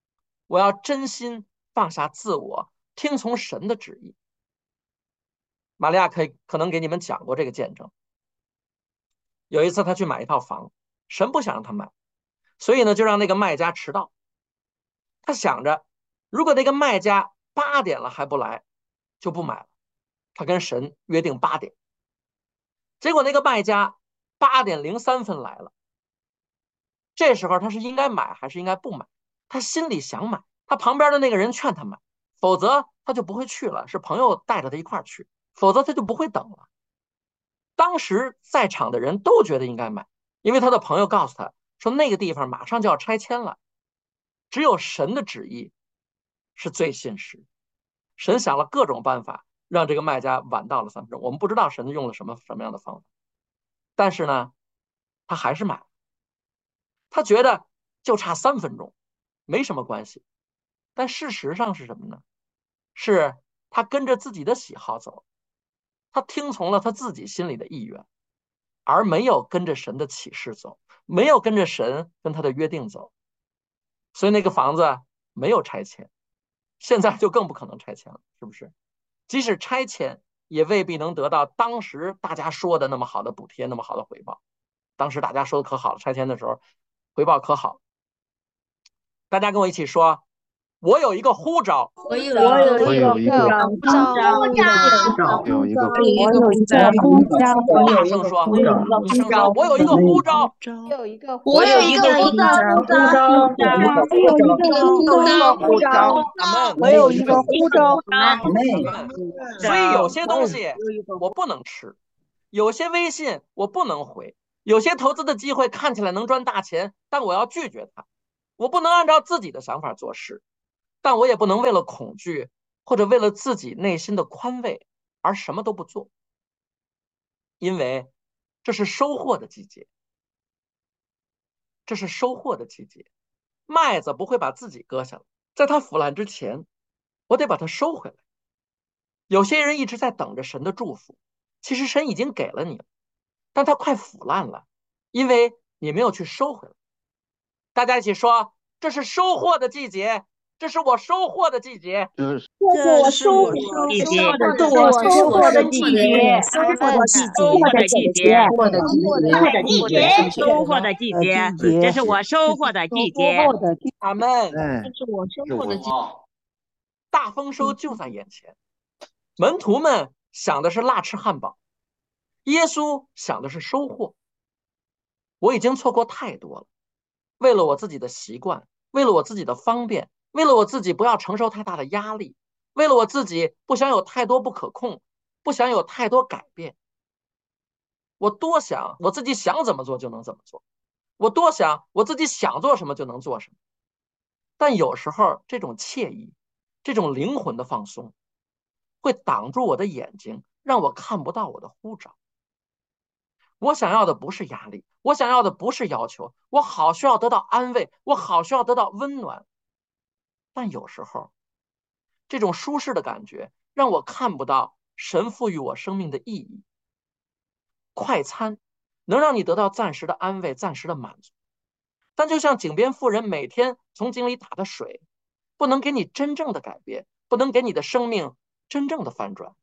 我要真心放下自我，听从神的旨意。玛利亚可以可能给你们讲过这个见证。有一次他去买一套房，神不想让他买，所以呢就让那个卖家迟到。他想着，如果那个卖家八点了还不来，就不买了。他跟神约定八点，结果那个卖家八点零三分来了。这时候他是应该买还是应该不买？他心里想买，他旁边的那个人劝他买，否则他就不会去了，是朋友带着他一块儿去，否则他就不会等了。当时在场的人都觉得应该买，因为他的朋友告诉他说那个地方马上就要拆迁了，只有神的旨意是最信实。神想了各种办法让这个卖家晚到了三分钟，我们不知道神用了什么什么样的方法，但是呢他还是买了。他觉得就差三分钟没什么关系，但事实上是什么呢？是他跟着自己的喜好走，他听从了他自己心里的意愿，而没有跟着神的启示走，没有跟着神跟他的约定走，所以那个房子没有拆迁，现在就更不可能拆迁了，是不是？即使拆迁也未必能得到当时大家说的那么好的补贴，那么好的回报。当时大家说的可好了，拆迁的时候回报可好。大家跟我一起说，我有一个呼召， 我有我有我一个有一个呼召， 呼召， 我有一个我有一个呼召， 大声说，一声说，我有一个呼召， 有一个我有一个呼召， 呼召，我有一个呼召， 阿门。 我有一个呼召， 阿门。所以有些东西我不能吃，有些微信我不能回，有些投资的机会看起来能赚大钱，但我要拒绝它。我不能按照自己的想法做事，但我也不能为了恐惧或者为了自己内心的宽慰而什么都不做，因为这是收获的季节，这是收获的季节。麦子不会把自己割下来，在它腐烂之前，我得把它收回来。有些人一直在等着神的祝福，其实神已经给了你了，但它快腐烂了，因为你没有去收回来。大家一起说，这是收获的季节，这是我收获的季节， 这是这是我收季节， 这是我收获的季节， 收获的季收获的季节， 收获的季节，收获的季节，这是我收获的季节。 阿门。 哎， 这是我收获的季节。 大丰收就在眼前，门徒们想的是辣翅汉堡，耶稣想的是收获。我已经错过太多了，为了我自己的习惯，为了我自己的方便，为了我自己不要承受太大的压力，为了我自己不想有太多不可控，不想有太多改变。我多想我自己想怎么做就能怎么做，我多想我自己想做什么就能做什么。但有时候这种惬意，这种灵魂的放松，会挡住我的眼睛，让我看不到我的呼召。我想要的不是压力，我想要的不是要求，我好需要得到安慰，我好需要得到温暖。但有时候，这种舒适的感觉让我看不到神赋予我生命的意义。快餐能让你得到暂时的安慰，暂时的满足，但就像井边妇人每天从井里打的水，不能给你真正的改变，不能给你的生命真正的翻转。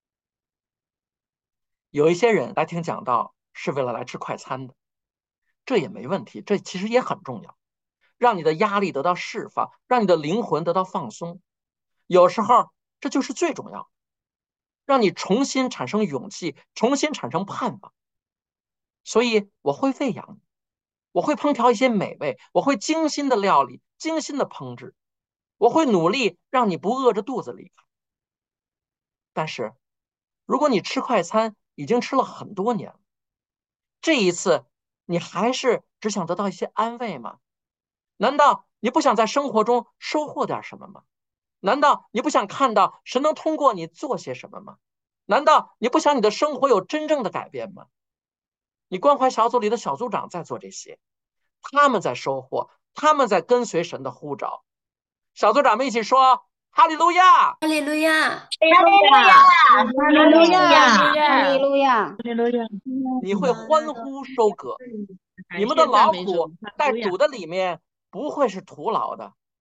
有一些人来听讲道是为了来吃快餐的，这也没问题，这其实也很重要，让你的压力得到释放，让你的灵魂得到放松。有时候这就是最重要的，让你重新产生勇气，重新产生盼望。所以我会喂养你，我会烹调一些美味，我会精心的料理，精心的烹制，我会努力让你不饿着肚子离开。但是如果你吃快餐已经吃了很多年了，这一次你还是只想得到一些安慰吗？难道你不想在生活中收获点什么吗？难道你不想看到神能通过你做些什么吗？难道你不想你的生活有真正的改变吗？你关怀小组里的小组长在做这些，他们在收获，他们在跟随神的呼召。小组长们一起说哈利路亚， 哈利路亚， 哈利路亚， 哈利路亚， 哈利路亚， 哈利路亚。 你会欢呼收割，你们的劳苦在主的里面不会是徒劳的。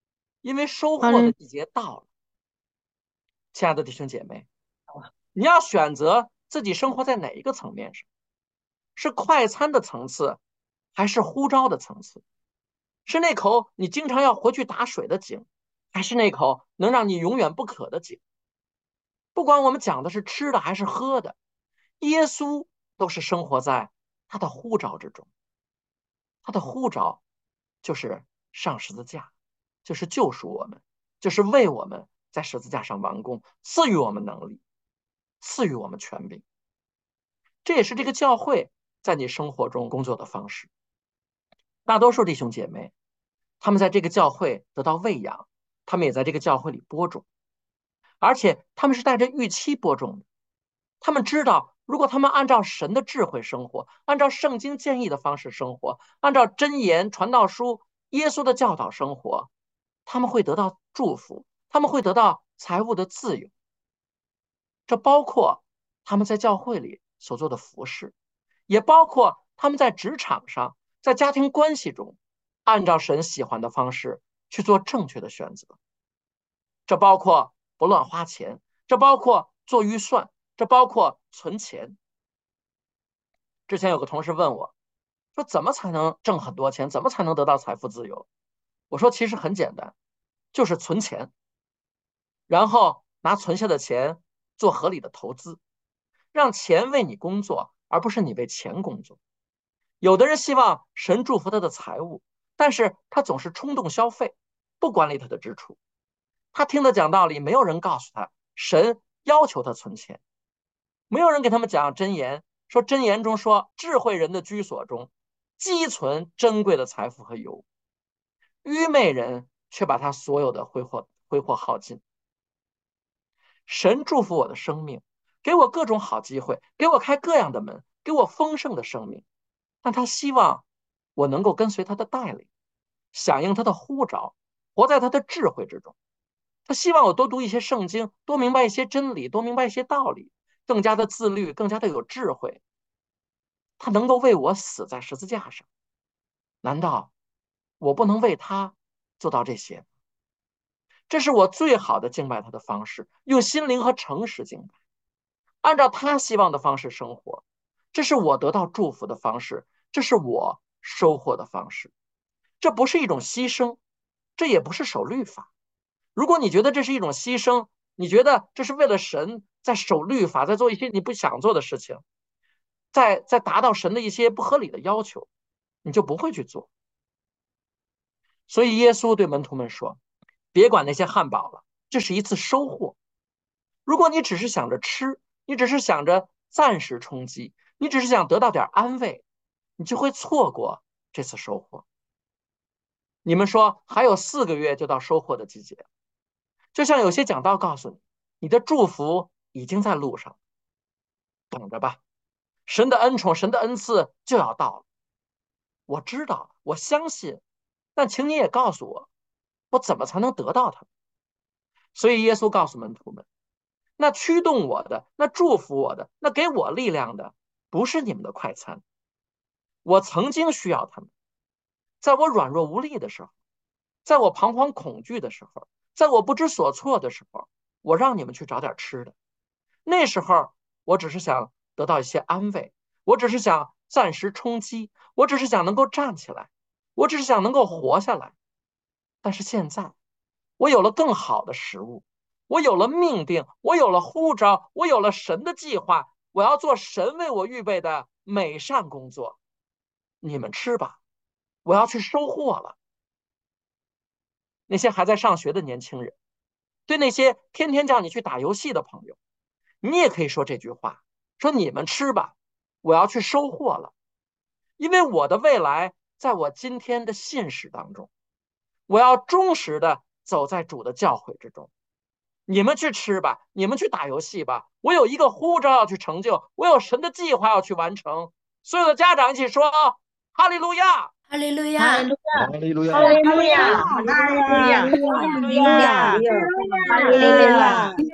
因为收获的季节到了。亲爱的弟兄姐妹，你要选择自己生活在哪一个层面上，是快餐的层次，还是呼召的层次？是那口你经常要回去打水的井，还是那口能让你永远不渴的井？不管我们讲的是吃的还是喝的，耶稣都是生活在他的呼召之中。他的呼召就是上十字架，就是救赎我们，就是为我们在十字架上完工，赐予我们能力，赐予我们权柄。这也是这个教会在你生活中工作的方式。大多数弟兄姐妹，他们在这个教会得到喂养，他们也在这个教会里播种，而且他们是带着预期播种的。他们知道，如果他们按照神的智慧生活，按照圣经建议的方式生活，按照箴言、传道书、耶稣的教导生活，他们会得到祝福，他们会得到财务的自由。这包括他们在教会里所做的服事，也包括他们在职场上，在家庭关系中，按照神喜欢的方式去做正确的选择。这包括不乱花钱，这包括做预算，这包括存钱。之前有个同事问我，说怎么才能挣很多钱，怎么才能得到财富自由？我说其实很简单，就是存钱，然后拿存下的钱做合理的投资，让钱为你工作，而不是你为钱工作。有的人希望神祝福他的财务，但是他总是冲动消费，不管理他的支出。他听的讲道理，没有人告诉他神要求他存钱，没有人给他们讲箴言，说箴言中说智慧人的居所中积存珍贵的财富和油，愚昧人却把他所有的挥霍挥霍耗尽。神祝福我的生命，给我各种好机会，给我开各样的门，给我丰盛的生命，但他希望我能够跟随他的带领，响应他的呼召，活在他的智慧之中。他希望我多读一些圣经，多明白一些真理，多明白一些道理，更加的自律，更加的有智慧。他能够为我死在十字架上，难道我不能为他做到这些？这是我最好的敬拜他的方式，用心灵和诚实敬拜，按照他希望的方式生活。这是我得到祝福的方式，这是我收获的方式。这不是一种牺牲，这也不是守律法。如果你觉得这是一种牺牲，你觉得这是为了神在守律法，在做一些你不想做的事情，在在达到神的一些不合理的要求，你就不会去做。所以耶稣对门徒们说，别管那些汉堡了，这是一次收获。如果你只是想着吃，你只是想着暂时充饥，你只是想得到点安慰，你就会错过这次收获。你们说还有四个月就到收获的季节，就像有些讲道告诉你，你的祝福已经在路上，等着吧，神的恩宠，神的恩赐就要到了。我知道，我相信，但请你也告诉我，我怎么才能得到它？所以耶稣告诉门徒们，那驱动我的，那祝福我的，那给我力量的，不是你们的快餐。我曾经需要他们，在我软弱无力的时候，在我彷徨恐惧的时候，在我不知所措的时候，我让你们去找点吃的。那时候我只是想得到一些安慰，我只是想暂时充饥，我只是想能够站起来，我只是想能够活下来。但是现在我有了更好的食物，我有了命定，我有了呼召，我有了神的计划，我要做神为我预备的美善工作。你们吃吧，我要去收获了。那些还在上学的年轻人，对那些天天叫你去打游戏的朋友，你也可以说这句话，说你们吃吧，我要去收获了。因为我的未来在我今天的信使当中，我要忠实的走在主的教诲之中。你们去吃吧，你们去打游戏吧，我有一个呼召要去成就，我有神的计划要去完成。所有的家长一起说哈利路亚， 哈利路亚， 哈利路亚， 哈利路亚， 哈利路亚， 哈利路亚， 哈利路亚， 哈利路亚， 哈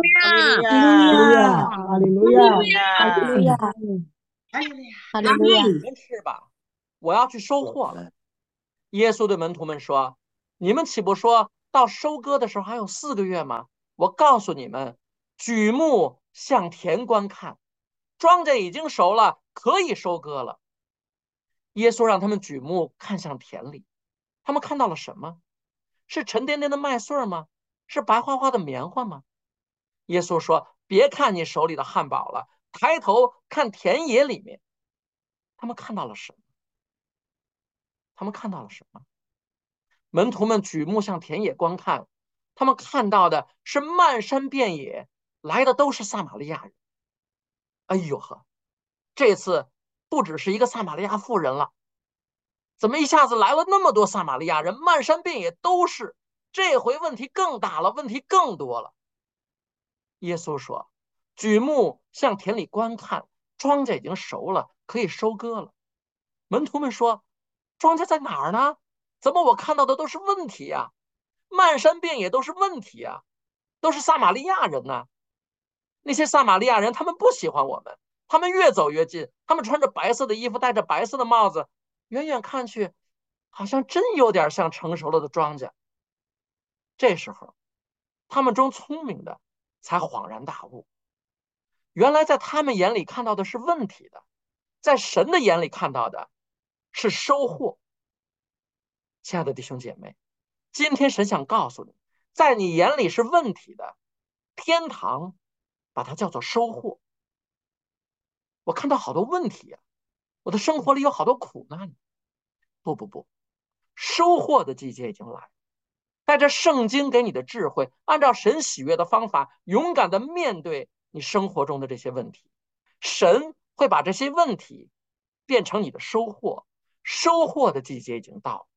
利路亚，哈利路亚，哈利路亚。 你们吃吧，我要去收获了。耶稣对门徒们说，你们岂不说到收割的时候还有四个月吗？我告诉你们，举目向田观看，庄稼已经熟了，可以收割了。耶稣让他们举目看向田里，他们看到了什么？是沉甸甸的麦穗吗？是白花花的棉花吗？耶稣说：“别看你手里的汉堡了，抬头看田野里面。”他们看到了什么？他们看到了什么？门徒们举目向田野观看，他们看到的是漫山遍野来的都是撒玛利亚人。哎呦呵，这次不只是一个撒玛利亚妇人了，怎么一下子来了那么多撒玛利亚人，漫山遍野都是？这回问题更大了，问题更多了。耶稣说：“举目向田里观看，庄稼已经熟了，可以收割了。”门徒们说：“庄稼在哪儿呢？怎么我看到的都是问题呀？漫山遍野都是问题呀，都是撒玛利亚人呢。那些撒玛利亚人，他们不喜欢我们，他们越走越近，他们穿着白色的衣服，戴着白色的帽子，远远看去，好像真有点像成熟了的庄稼。”这时候，他们中聪明的才恍然大悟，原来在他们眼里看到的是问题的，在神的眼里看到的是收获。亲爱的弟兄姐妹，今天神想告诉你，在你眼里是问题的，天堂把它叫做收获。我看到好多问题啊，我的生活里有好多苦难。不不不，收获的季节已经来了。带着圣经给你的智慧，按照神喜悦的方法，勇敢的面对你生活中的这些问题。神会把这些问题变成你的收获，收获的季节已经到了。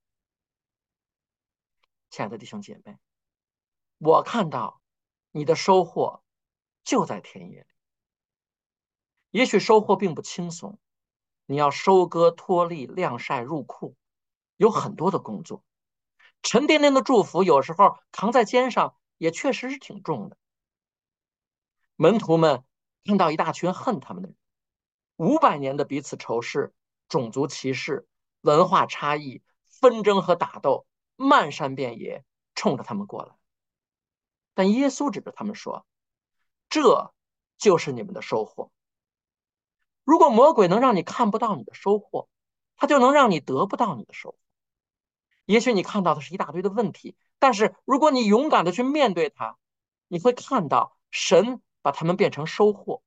亲爱的弟兄姐妹，我看到你的收获就在田野里。也许收获并不轻松，你要收割、脱粒、晾晒、入库，有很多的工作。沉甸甸的祝福有时候扛在肩上也确实是挺重的。门徒们看到一大群恨他们的人，五百年的彼此仇视、种族歧视、文化差异、纷争和打斗，漫山遍野冲着他们过来。但耶稣指着他们说：“这就是你们的收获。”如果魔鬼能让你看不到你的收获，他就能让你得不到你的收获。也许你看到的是一大堆的问题，但是如果你勇敢的去面对它，你会看到神把它们变成收获。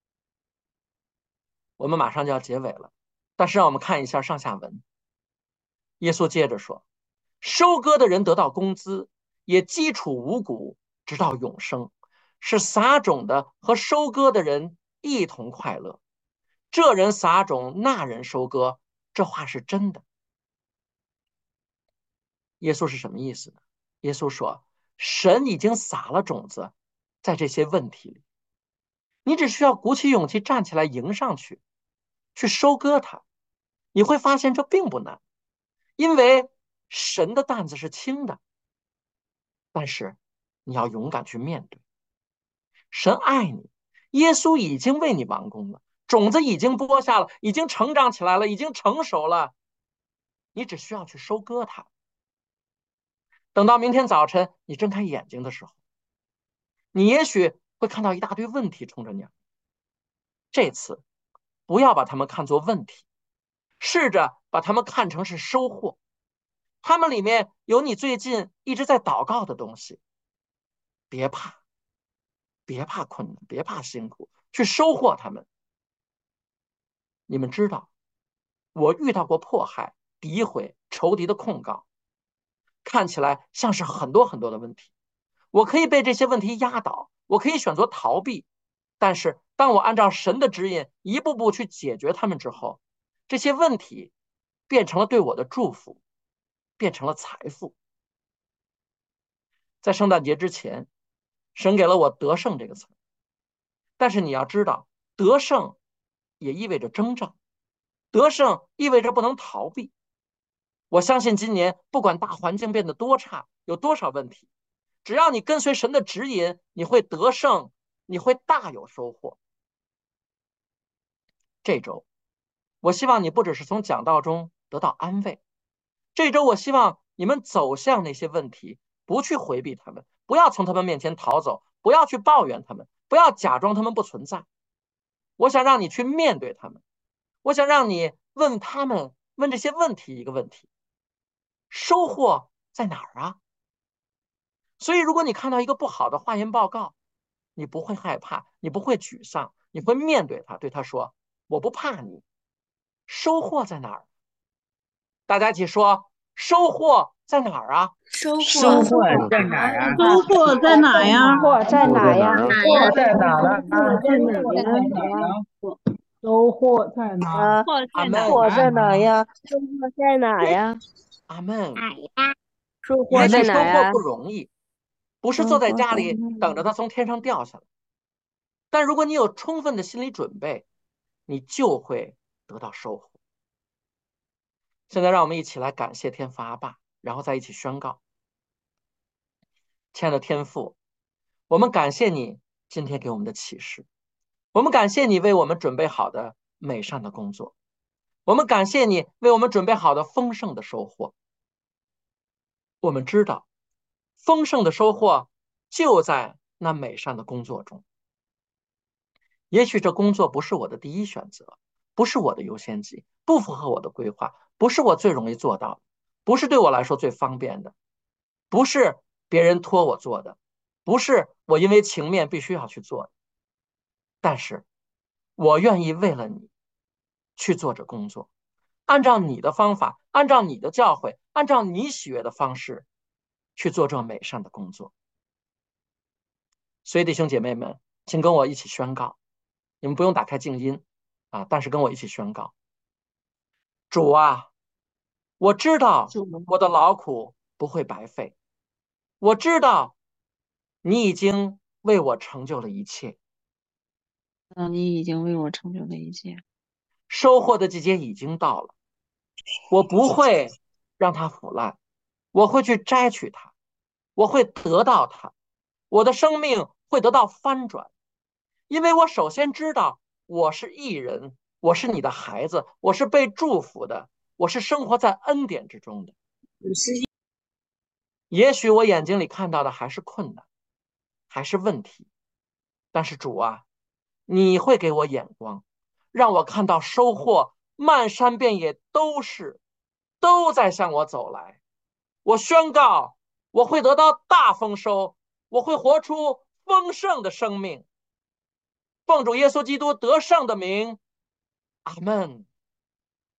我们马上就要结尾了，但是让我们看一下上下文。耶稣接着说：“收割的人得到工资，也基础五谷，直到永生，是撒种的和收割的人一同快乐。这人撒种，那人收割。”这话是真的。耶稣是什么意思呢？耶稣说，神已经撒了种子在这些问题里，你只需要鼓起勇气站起来迎上去，去收割它。你会发现这并不难，因为神的担子是轻的，但是你要勇敢去面对。神爱你，耶稣已经为你完工了，种子已经播下了，已经成长起来了，已经成熟了，你只需要去收割它。等到明天早晨你睁开眼睛的时候，你也许会看到一大堆问题冲着你。这次不要把它们看作问题，试着把它们看成是收获。它们里面有你最近一直在祷告的东西。别怕，别怕困难，别怕辛苦，去收获它们。你们知道，我遇到过迫害、诋毁、仇敌的控告，看起来像是很多很多的问题。我可以被这些问题压倒，我可以选择逃避，但是当我按照神的指引一步步去解决它们之后，这些问题变成了对我的祝福，变成了财富。在圣诞节之前，神给了我得胜这个词，但是你要知道，得胜也意味着征战，得胜意味着不能逃避。我相信今年不管大环境变得多差，有多少问题，只要你跟随神的指引，你会得胜，你会大有收获。这周，我希望你不只是从讲道中得到安慰，这周我希望你们走向那些问题， 不去回避他们，不要从他们面前逃走，不要去抱怨他们，不要假装他们不存在。我想让你去面对他们，我想让你问他们，问这些问题一个问题：收获在哪儿啊？所以如果你看到一个不好的化验报告，你不会害怕，你不会沮丧，你会面对他，对他说：我不怕你。收获在哪儿？大家一起说：收获在哪儿啊？ 收获收获在哪儿啊？ 收获在哪呀？ 收获在哪呀？ 收获在哪呢？ 在哪呀？收获在哪？ 阿门。 收获在哪呀？收获在哪呀？ 阿门。 收获也许收获在哪呀不？容易，不是坐在家里等着它从天上掉下来。但如果你有充分的心理准备，你就会得到收获。现在让我们一起来感谢天父阿爸，然后再一起宣告。亲爱的天父，我们感谢你今天给我们的启示，我们感谢你为我们准备好的美善的工作，我们感谢你为我们准备好的丰盛的收获。我们知道丰盛的收获就在那美善的工作中。也许这工作不是我的第一选择，不是我的优先级，不符合我的规划，不是我最容易做到的，不是对我来说最方便的，不是别人托我做的，不是我因为情面必须要去做的。但是我愿意为了你去做这工作，按照你的方法，按照你的教诲，按照你喜悦的方式去做这美善的工作。所以弟兄姐妹们，请跟我一起宣告，你们不用打开静音啊，但是跟我一起宣告：主啊，我知道我的劳苦不会白费，我知道你已经为我成就了一切。 嗯，你已经为我成就了一切。 收获的季节已经到了，我不会让它腐烂，我会去摘取它，我会得到它，我的生命会得到翻转，因为我首先知道我是义人，我是你的孩子，我是被祝福的，我是生活在恩典之中的。也许我眼睛里看到的还是困难，还是问题，但是主啊，你会给我眼光，让我看到收获漫山遍野都是，都在向我走来。我宣告，我会得到大丰收，我会活出丰盛的生命。奉主耶稣基督得胜的名，阿门。